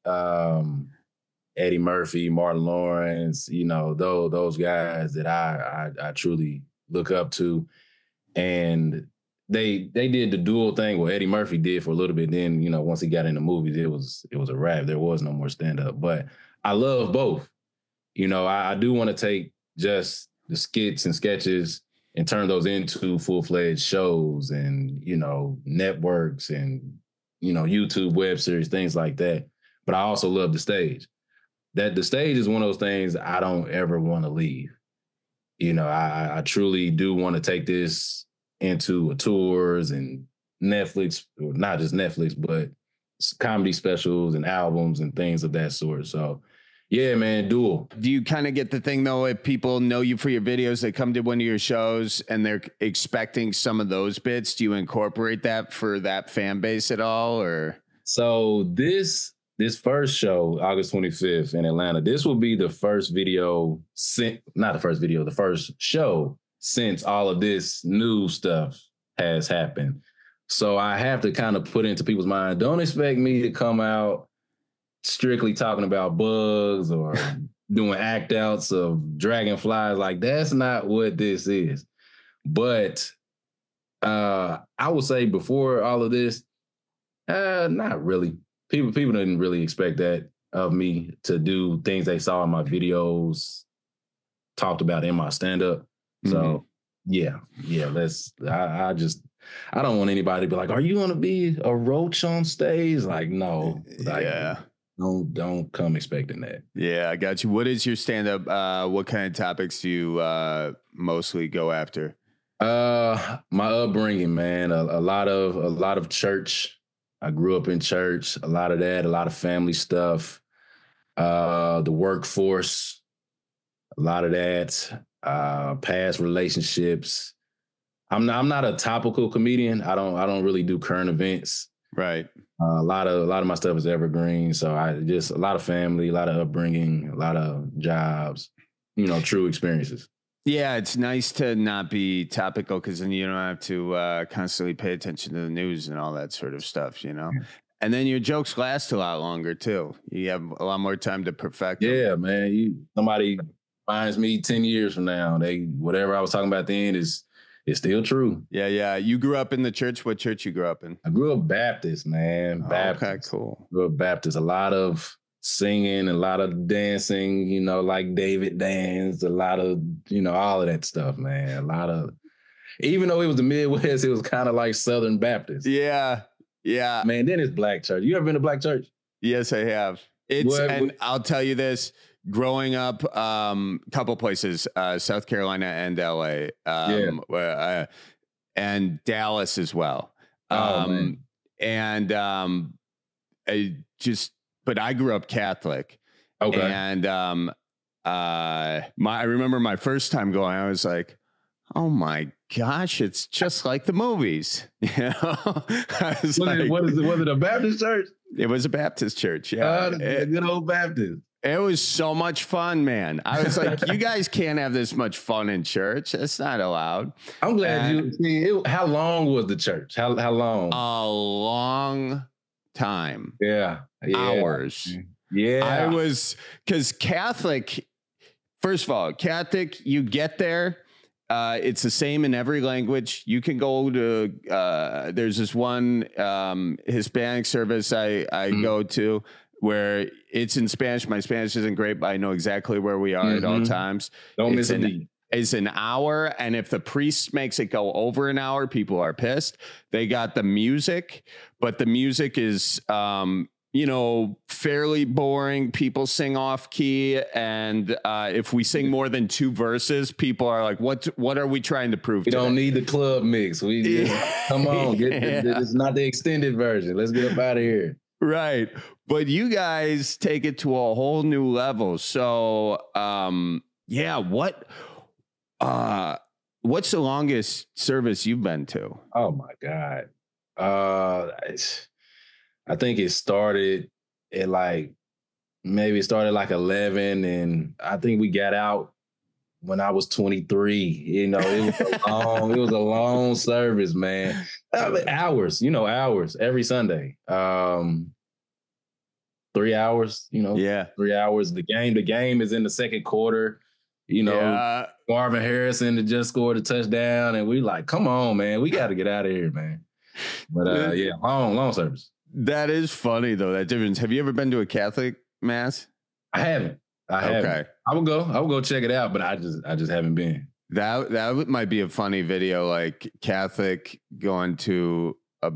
[SPEAKER 16] Eddie Murphy, Martin Lawrence, you know, those guys that I truly look up to. And they did the dual thing what Eddie Murphy did for a little bit. Then, you know, once he got into movies, it was a wrap. There was no more stand-up. But I love both. You know, I do want to take just the skits and sketches and turn those into full-fledged shows and, you know, networks and, you know, YouTube web series, things like that. But I also love the stage. That the stage is one of those things I don't ever want to leave. I truly do want to take this into tours and Netflix, or not just Netflix, but comedy specials and albums and things of that sort. So, yeah, man, dual.
[SPEAKER 15] Do you kind of get the thing, though, if people know you for your videos, they come to one of your shows and they're expecting some of those bits, do you incorporate that for that fan base at all? Or
[SPEAKER 16] so this first show, August 25th in Atlanta, this will be the first video, the first show since all of this new stuff has happened. So I have to kind of put into people's mind, don't expect me to come out strictly talking about bugs or doing act outs of dragonflies. Like, that's not what this is. But I would say before all of this, not really. People didn't really expect that of me, to do things they saw in my videos, talked about in my stand-up. So yeah, I don't want anybody to be like, are you going to be a roach on stage? Like, no. Don't come expecting that.
[SPEAKER 15] Yeah, I got you. What is your stand-up? What kind of topics do you mostly go after?
[SPEAKER 16] My upbringing, man. A lot of church. I grew up in church. A lot of that. A lot of family stuff. The workforce. A lot of that. Past relationships. I'm not a topical comedian. I don't really do current events.
[SPEAKER 15] Right.
[SPEAKER 16] A lot of my stuff is evergreen. So I just a lot of family, a lot of upbringing, a lot of jobs, true experiences.
[SPEAKER 15] Yeah, it's nice to not be topical, because then you don't have to constantly pay attention to the news and all that sort of stuff, And then your jokes last a lot longer too. You have a lot more time to perfect them.
[SPEAKER 16] Yeah, man. Somebody finds me 10 years from now, whatever I was talking about then is still true.
[SPEAKER 15] Yeah. You grew up in the church. What church you grew up in?
[SPEAKER 16] I grew up Baptist, man. Baptist.
[SPEAKER 15] Okay, cool.
[SPEAKER 16] Grew up Baptist. A lot of singing, a lot of dancing, like David dance, a lot of, all of that stuff, man. A lot of, even though it was the Midwest, it was kind of like Southern Baptist.
[SPEAKER 15] Yeah.
[SPEAKER 16] Man, then it's black church. You ever been to black church?
[SPEAKER 15] Yes, I have. And I'll tell you this. Growing up, couple places, South Carolina and LA, and Dallas as well. But I grew up Catholic.
[SPEAKER 16] Okay.
[SPEAKER 15] And I remember my first time going, I was like, oh my gosh, it's just like the movies. Was
[SPEAKER 16] it a Baptist church?
[SPEAKER 15] It was a Baptist church. Yeah.
[SPEAKER 16] Good old Baptist.
[SPEAKER 15] It was so much fun, man. I was like, you guys can't have this much fun in church. It's not allowed.
[SPEAKER 16] I'm glad how long was the church? How long?
[SPEAKER 15] A long time.
[SPEAKER 16] Yeah.
[SPEAKER 15] Hours.
[SPEAKER 16] Yeah.
[SPEAKER 15] I was, because Catholic, first of all, Catholic, you get there. It's the same in every language. You can go to, there's this one Hispanic service I go to, where it's in Spanish. My Spanish isn't great, but I know exactly where we are at all times.
[SPEAKER 16] Don't miss a beat.
[SPEAKER 15] It's an hour, and if the priest makes it go over an hour, people are pissed. They got the music, but the music is, fairly boring. People sing off key, and if we sing more than 2 verses, people are like, "What are we trying to prove?"
[SPEAKER 16] We don't need the club mix. Come on, it's not the extended version. Let's get up out of here.
[SPEAKER 15] Right. But you guys take it to a whole new level. So, what's the longest service you've been to?
[SPEAKER 16] Oh my God. I think it started at maybe it started 11, and I think we got out when I was 23. It was a long service, man. Hours every Sunday. 3 hours, 3 hours. The game is in the second quarter. Marvin Harrison had just scored a touchdown, and we like, come on, man, we got to get out of here, man. But long service.
[SPEAKER 15] That is funny though, that difference. Have you ever been to a Catholic mass?
[SPEAKER 16] I haven't. Okay. I would go check it out, but I just haven't been.
[SPEAKER 15] That might be a funny video, like Catholic going to a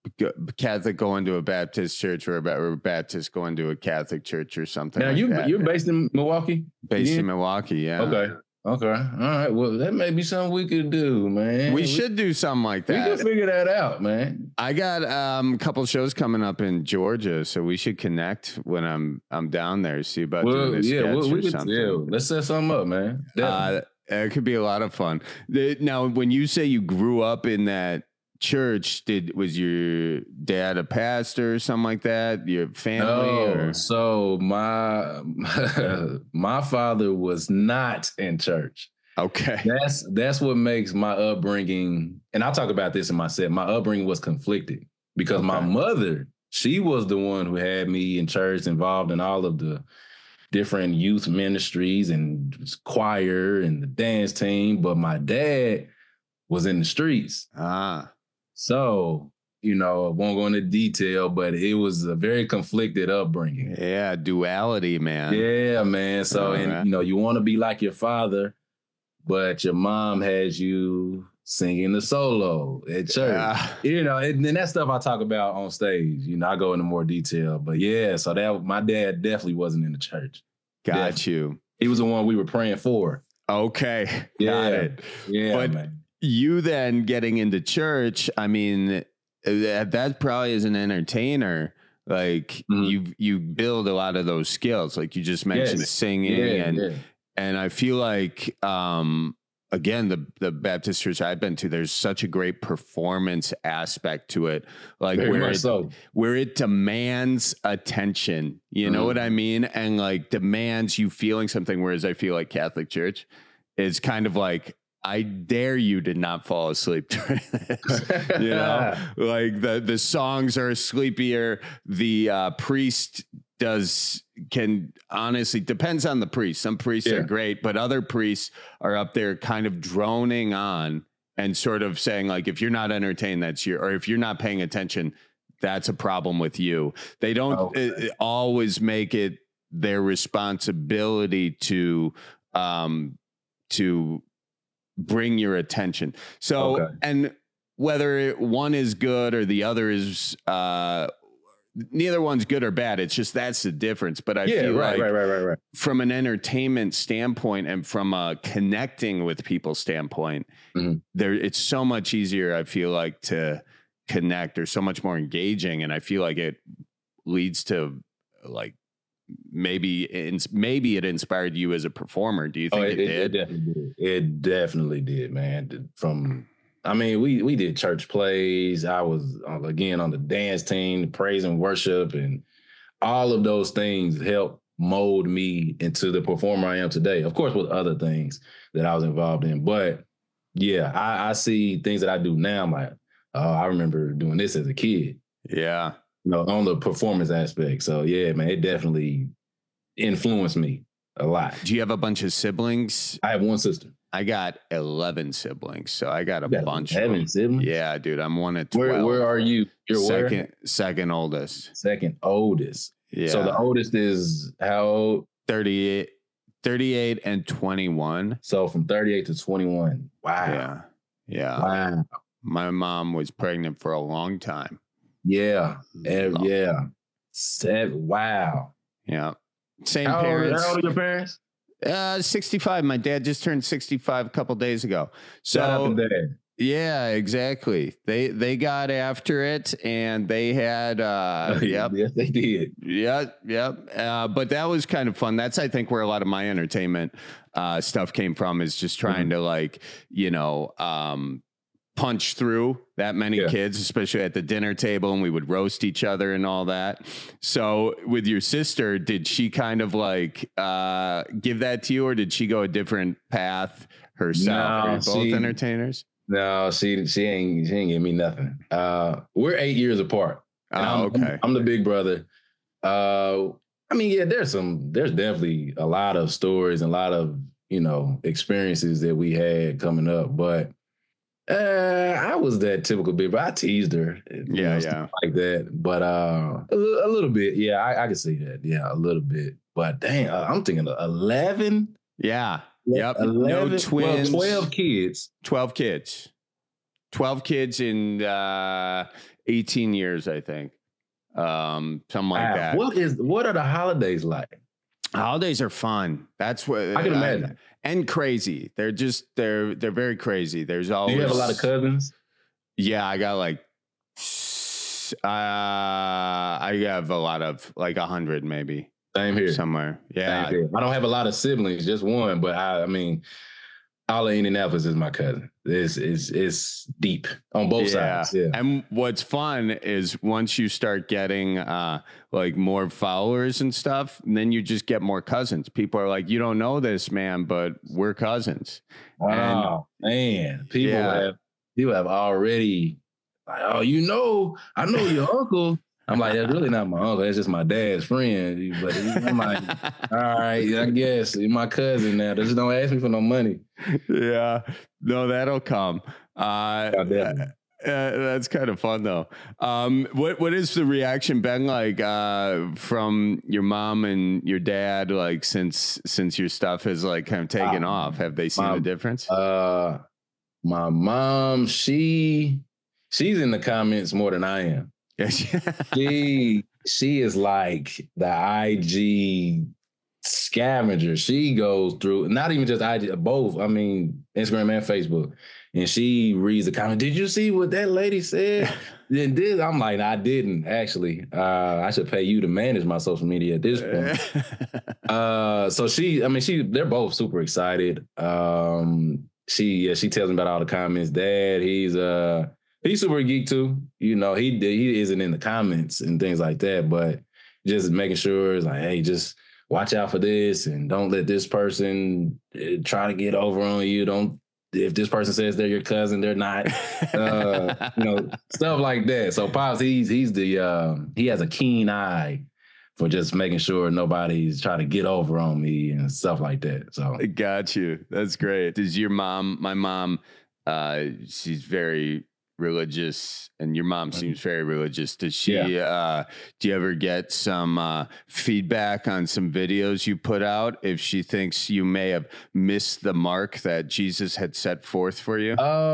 [SPEAKER 15] Baptist church, or a Baptist going to a Catholic church or something.
[SPEAKER 16] Now you're based in Milwaukee?
[SPEAKER 15] In Milwaukee, yeah.
[SPEAKER 16] Okay. Okay. All right. Well, that may be something we could do, man.
[SPEAKER 15] We should do something like that.
[SPEAKER 16] We can figure that out, man.
[SPEAKER 15] I got a couple shows coming up in Georgia, so we should connect when I'm down there. See about doing this sketch or something.
[SPEAKER 16] Yeah, let's set something up, man.
[SPEAKER 15] It could be a lot of fun. Now, when you say you grew up in that church, was your dad a pastor or something like that? Your family?
[SPEAKER 16] No, so my father was not in church.
[SPEAKER 15] Okay.
[SPEAKER 16] That's what makes my upbringing, and I'll talk about this in my set. My upbringing was conflicted because my mother, she was the one who had me in church, involved in all of the different youth ministries and choir and the dance team, but my dad was in the streets. So, I won't go into detail, but it was a very conflicted upbringing.
[SPEAKER 15] Yeah, duality, man.
[SPEAKER 16] Yeah, man. So, you want to be like your father, but your mom has you singing the solo at church. And then that stuff I talk about on stage. I go into more detail. But yeah, so my dad definitely wasn't in the church.
[SPEAKER 15] Got you.
[SPEAKER 16] He was the one we were praying for.
[SPEAKER 15] Okay. Got it.
[SPEAKER 16] Yeah,
[SPEAKER 15] but
[SPEAKER 16] man.
[SPEAKER 15] You then getting into church, I mean, that probably as an entertainer, like you build a lot of those skills. Like you just mentioned singing and I feel like, again, the Baptist church I've been to, there's such a great performance aspect to it. Like where it demands attention, you know what I mean? And like demands you feeling something. Whereas I feel like Catholic church is kind of like, I dare you to not fall asleep during this. Like the songs are sleepier. The priest can honestly, depends on the priest. Some priests are great, but other priests are up there kind of droning on and sort of saying like, if you're not entertained, or if you're not paying attention, that's a problem with you. They don't always make it their responsibility to bring your attention. So, and whether one is good or the other is, neither one's good or bad. It's just, that's the difference. But I feel like from an entertainment standpoint and from a connecting with people standpoint, it's so much easier, I feel like, to connect, or so much more engaging. And I feel like it leads to like, maybe it inspired you as a performer. Do you think it did?
[SPEAKER 16] It definitely did. It definitely did, man. We did church plays. I was, again, on the dance team, praise and worship, and all of those things helped mold me into the performer I am today. Of course, with other things that I was involved in. But yeah, I see things that I do now. I'm like, oh, I remember doing this as a kid.
[SPEAKER 15] Yeah.
[SPEAKER 16] On the performance aspect. So yeah, man, it definitely influenced me a lot.
[SPEAKER 15] Do you have a bunch of siblings?
[SPEAKER 16] I have one sister.
[SPEAKER 15] I got 11 siblings, so I got a bunch.
[SPEAKER 16] 11 siblings?
[SPEAKER 15] Yeah, dude, I'm one of 12.
[SPEAKER 16] Where are you? You're
[SPEAKER 15] second oldest.
[SPEAKER 16] Second oldest.
[SPEAKER 15] Yeah.
[SPEAKER 16] So the oldest is how old?
[SPEAKER 15] 38 and 21.
[SPEAKER 16] So from 38 to 21. Wow.
[SPEAKER 15] Yeah.
[SPEAKER 16] Wow.
[SPEAKER 15] My mom was pregnant for a long time.
[SPEAKER 16] Yeah. Yeah. Wow.
[SPEAKER 15] Yeah. Same parents.
[SPEAKER 16] How old are your parents?
[SPEAKER 15] 65. My dad just turned 65 a couple days ago. So
[SPEAKER 16] shout out to Dad.
[SPEAKER 15] Yeah, exactly. They got after it, and they had
[SPEAKER 16] yes, they did.
[SPEAKER 15] Yep. But that was kind of fun. That's, I think, where a lot of my entertainment stuff came from, is just trying to punch through that many kids, especially at the dinner table, and we would roast each other and all that. So with your sister, did she kind of like give that to you, or did she go a different path herself? Are you both entertainers?
[SPEAKER 16] No, she ain't give me nothing. We're 8 years apart.
[SPEAKER 15] Okay.
[SPEAKER 16] I'm the big brother. There's definitely a lot of stories and a lot of, experiences that we had coming up, but I was that typical big brother. I teased her. Stuff like that. But a little bit. Yeah, I can see that. Yeah, a little bit. But dang, I'm thinking 11.
[SPEAKER 15] Yeah. Yep.
[SPEAKER 16] 11,
[SPEAKER 15] no twins.
[SPEAKER 16] 12 kids.
[SPEAKER 15] 12 kids. 12 kids in 18 years, I think. Something like that.
[SPEAKER 16] What are the holidays like?
[SPEAKER 15] Holidays are fun. That's what
[SPEAKER 16] I can imagine.
[SPEAKER 15] And crazy. They're very crazy. There's always.
[SPEAKER 16] Do you have a lot of cousins?
[SPEAKER 15] Yeah, I got like. I have a lot of 100 maybe.
[SPEAKER 16] Same here.
[SPEAKER 15] Somewhere. Yeah.
[SPEAKER 16] Same here. I don't have a lot of siblings, just one. But I mean, all of Indianapolis is my cousin. It's deep on both sides. Yeah.
[SPEAKER 15] And what's fun is once you start getting more followers and stuff, and then you just get more cousins. People are like, you don't know this, man, but we're cousins.
[SPEAKER 16] Oh, man. People have already like, oh, I know your uncle. I'm like, that's really not my uncle. That's just my dad's friend. But I'm like, all right, I guess you're my cousin now. Just don't ask me for no money.
[SPEAKER 15] Yeah, no, that'll come. That's kind of fun though. What is the reaction been like from your mom and your dad? Like since your stuff has kind of taken off, have they seen a difference?
[SPEAKER 16] My mom, she's in the comments more than I am. She is like the IG scavenger. She goes through not even just IG, both. I mean, Instagram and Facebook, and she reads the comment. Did you see what that lady said? Then this, I'm like, I didn't actually. I should pay you to manage my social media at this point. So they're both super excited. She tells me about all the comments. Dad, he's super geek too. He isn't in the comments and things like that, but just making sure it's like, hey, just watch out for this and don't let this person try to get over on you. If this person says they're your cousin, they're not, stuff like that. So Pops, he has a keen eye for just making sure nobody's trying to get over on me and stuff like that. So
[SPEAKER 15] got you. That's great. Does my mom, she's very religious, and your mom seems very religious. Does she do you ever get some feedback on some videos you put out if she thinks you may have missed the mark that Jesus had set forth for you?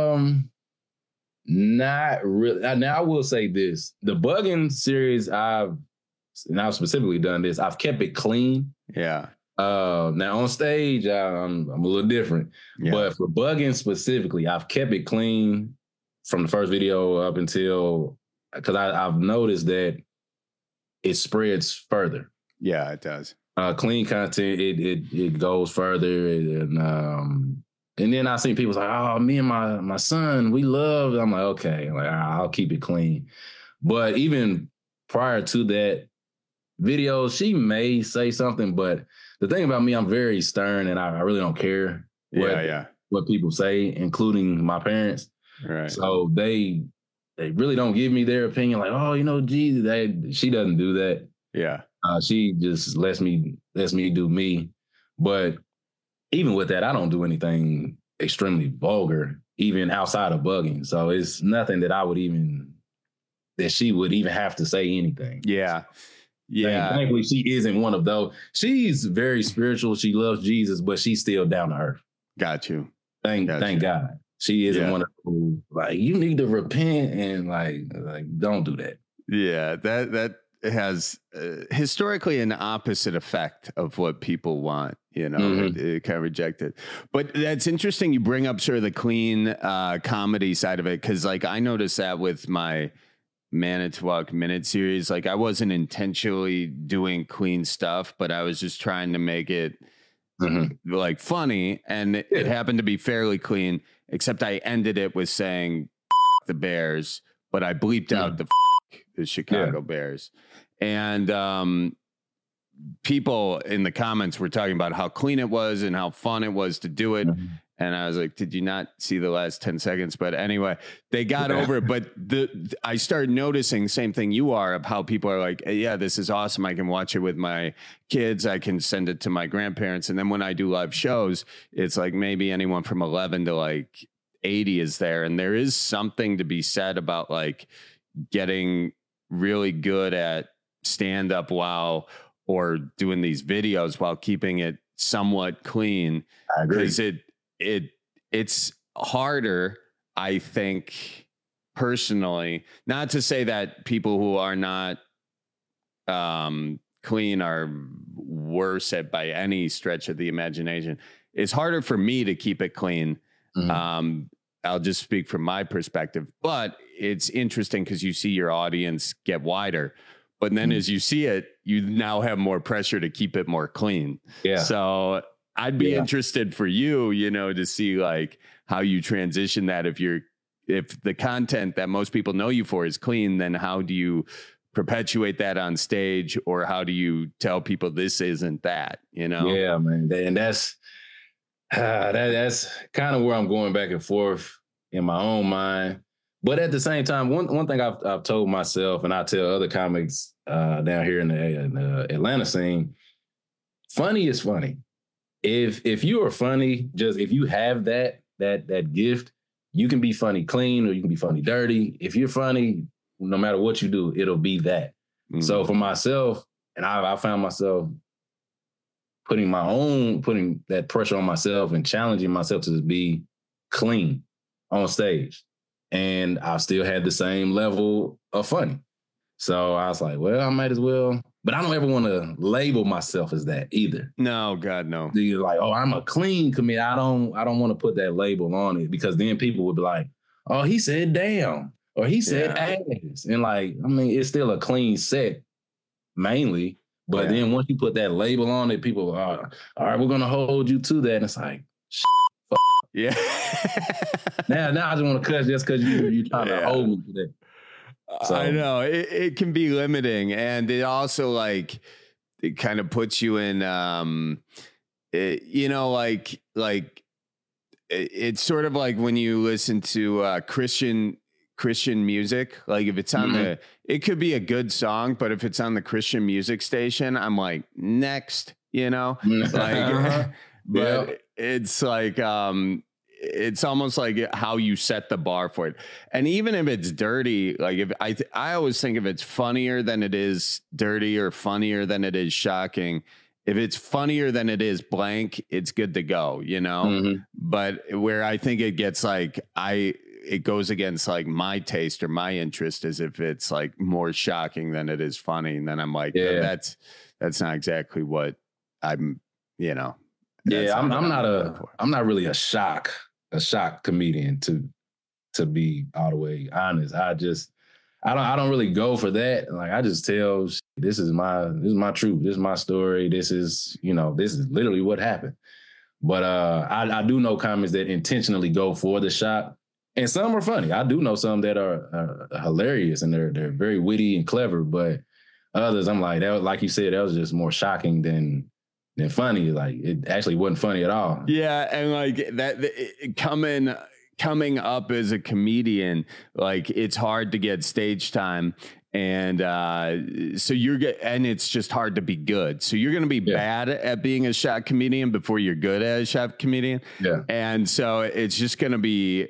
[SPEAKER 16] Not really. Now I will say this, the Bugging series, I've specifically done this, I've kept it clean.
[SPEAKER 15] Now
[SPEAKER 16] on stage I'm a little different, but for Bugging specifically, I've kept it clean from the first video up until, because I've noticed that it spreads further.
[SPEAKER 15] Yeah, it does.
[SPEAKER 16] Clean content, it goes further, and then I see people like, oh, me and my son, we love. I'm like, okay, I'll keep it clean. But even prior to that video, she may say something, but the thing about me, I'm very stern, and I really don't care what people say, including my parents.
[SPEAKER 15] Right.
[SPEAKER 16] So they really don't give me their opinion, like, oh, Jesus. She doesn't do that.
[SPEAKER 15] Yeah.
[SPEAKER 16] She just lets me do me. But even with that, I don't do anything extremely vulgar, even outside of Bugging. So it's nothing that she would even have to say anything.
[SPEAKER 15] Yeah. Yeah.
[SPEAKER 16] Thankfully, she isn't one of those. She's very spiritual. She loves Jesus, but she's still down to earth.
[SPEAKER 15] Got you.
[SPEAKER 16] Thank God. She isn't one of those, you need to repent and don't do that.
[SPEAKER 15] Yeah, that has historically an opposite effect of what people want. It kind of reject it. But that's interesting. You bring up sort of the clean comedy side of it, because I noticed that with my Manitowoc Minute series. I wasn't intentionally doing clean stuff, but I was just trying to make it funny, and it happened to be fairly clean. Except I ended it with saying the Bears, but I bleeped out the Chicago Bears. And people in the comments were talking about how clean it was and how fun it was to do it. And I was like, did you not see the last 10 seconds? But anyway, they got over it. But I started noticing, same thing you are, of how people are like, yeah, this is awesome. I can watch it with my kids. I can send it to my grandparents. And then when I do live shows, it's maybe anyone from 11 to 80 is there. And there is something to be said about getting really good at stand up or doing these videos while keeping it somewhat clean.
[SPEAKER 16] I agree.
[SPEAKER 15] Because it's harder, I think, personally, not to say that people who are not clean are worse at by any stretch of the imagination. It's harder for me to keep it clean. I'll just speak from my perspective, but it's interesting because you see your audience get wider, but then as you see it, you now have more pressure to keep it more clean.
[SPEAKER 16] Yeah.
[SPEAKER 15] So I'd be interested for you, to see like how you transition that. If the content that most people know you for is clean, then how do you perpetuate that on stage, or how do you tell people this isn't that,
[SPEAKER 16] Yeah, man. And that's kind of where I'm going back and forth in my own mind. But at the same time, one thing I've told myself, and I tell other comics down here in the Atlanta scene, funny is funny. If you are funny, just if you have that gift, you can be funny clean or you can be funny dirty. If you're funny, no matter what you do, it'll be that. Mm-hmm. So for myself, and I found myself putting that pressure on myself and challenging myself to be clean on stage. And I still had the same level of funny. So I was like, well, I might as well. But I don't ever want to label myself as that either.
[SPEAKER 15] No, God, no.
[SPEAKER 16] You're like, oh, I'm a clean comedian. I don't want to put that label on it, because then people would be like, oh, he said damn, or he said ass. And like, I mean, it's still a clean set mainly. But then once you put that label on it, people are, all right, we're going to hold you to that. And it's like, fuck.
[SPEAKER 15] Yeah.
[SPEAKER 16] now I just want to cuss just because you're trying to hold me to that. So.
[SPEAKER 15] I know it can be limiting, and it also like it kind of puts you in, it's sort of like when you listen to Christian music. Like if it's on it could be a good song, but if it's on the Christian music station, I'm like next, like, but it's like it's almost like how you set the bar for it. And even if it's dirty, like if I always think if it's funnier than it is dirty or funnier than it is shocking, if it's funnier than it is blank, it's good to go, But where I think it gets like, it goes against like my taste or my interest is if it's like more shocking than it is funny. And then I'm like, that's not exactly what I'm,
[SPEAKER 16] I'm not really a shock comedian to be all the way honest. I don't really go for that. Like I just tell this is my truth. This is my story. This is literally what happened. But I do know comics that intentionally go for the shock, and some are funny. I do know some that are hilarious and they're very witty and clever. But others, I'm like that. Like you said, that was just more shocking than funny. Like it actually wasn't funny at all.
[SPEAKER 15] Yeah, and like that coming up as a comedian, like it's hard to get stage time, and so and it's just hard to be good. So you're going to be bad at being a shock comedian before you're good at a shock comedian. Yeah, and so it's just going to be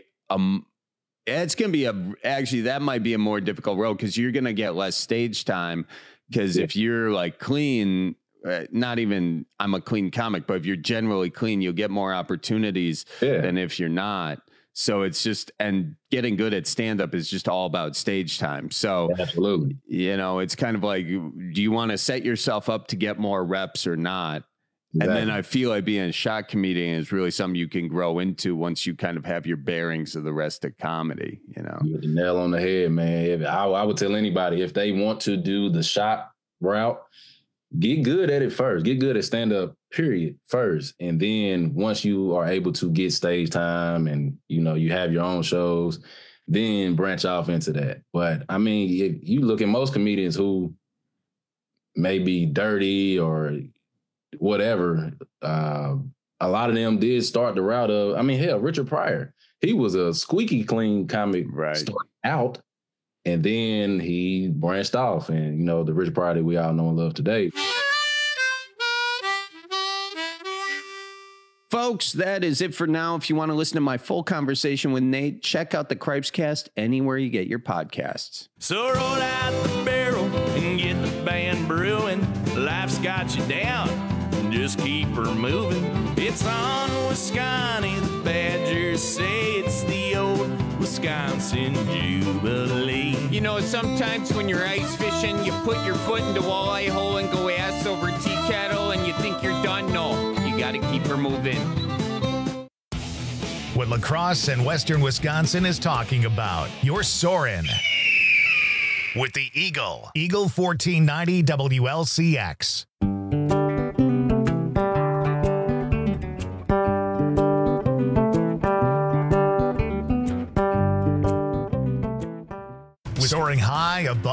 [SPEAKER 15] actually that might be a more difficult road because you're going to get less stage time because if you're like clean. Not even I'm a clean comic, but if you're generally clean, you'll get more opportunities than if you're not. So it's just, and getting good at stand-up is just all about stage time. So
[SPEAKER 16] absolutely,
[SPEAKER 15] it's kind of like, do you want to set yourself up to get more reps or not? Exactly. And then I feel like being a shock comedian is really something you can grow into once you kind of have your bearings of the rest of comedy,
[SPEAKER 16] You hit the nail on the head, man. I would tell anybody if they want to do the shock route, get good at it first. Get good at stand-up, period, first. And then once you are able to get stage time and, you have your own shows, then branch off into that. But, I mean, if you look at most comedians who may be dirty or whatever, a lot of them did start the route of, I mean, hell, Richard Pryor. He was a squeaky clean comic starting out. And then he branched off and, the Richard Pryor that we all know and love today.
[SPEAKER 15] Folks, that is it for now. If you want to listen to my full conversation with Nate, check out the Cripescast anywhere you get your podcasts.
[SPEAKER 5] So roll out the barrel and get the band brewing. Life's got you down, just keep her moving. It's on Wisconsin, the Badgers say it's the old Wisconsin Jubilee.
[SPEAKER 22] Sometimes when you're ice fishing, you put your foot in the walleye hole and go ass
[SPEAKER 6] face over tea kettle and you think you're done? No, you got to keep her moving.
[SPEAKER 1] What La Crosse and Western Wisconsin is talking about. You're soaring with the Eagle. Eagle 1490 WLCX. Soaring high above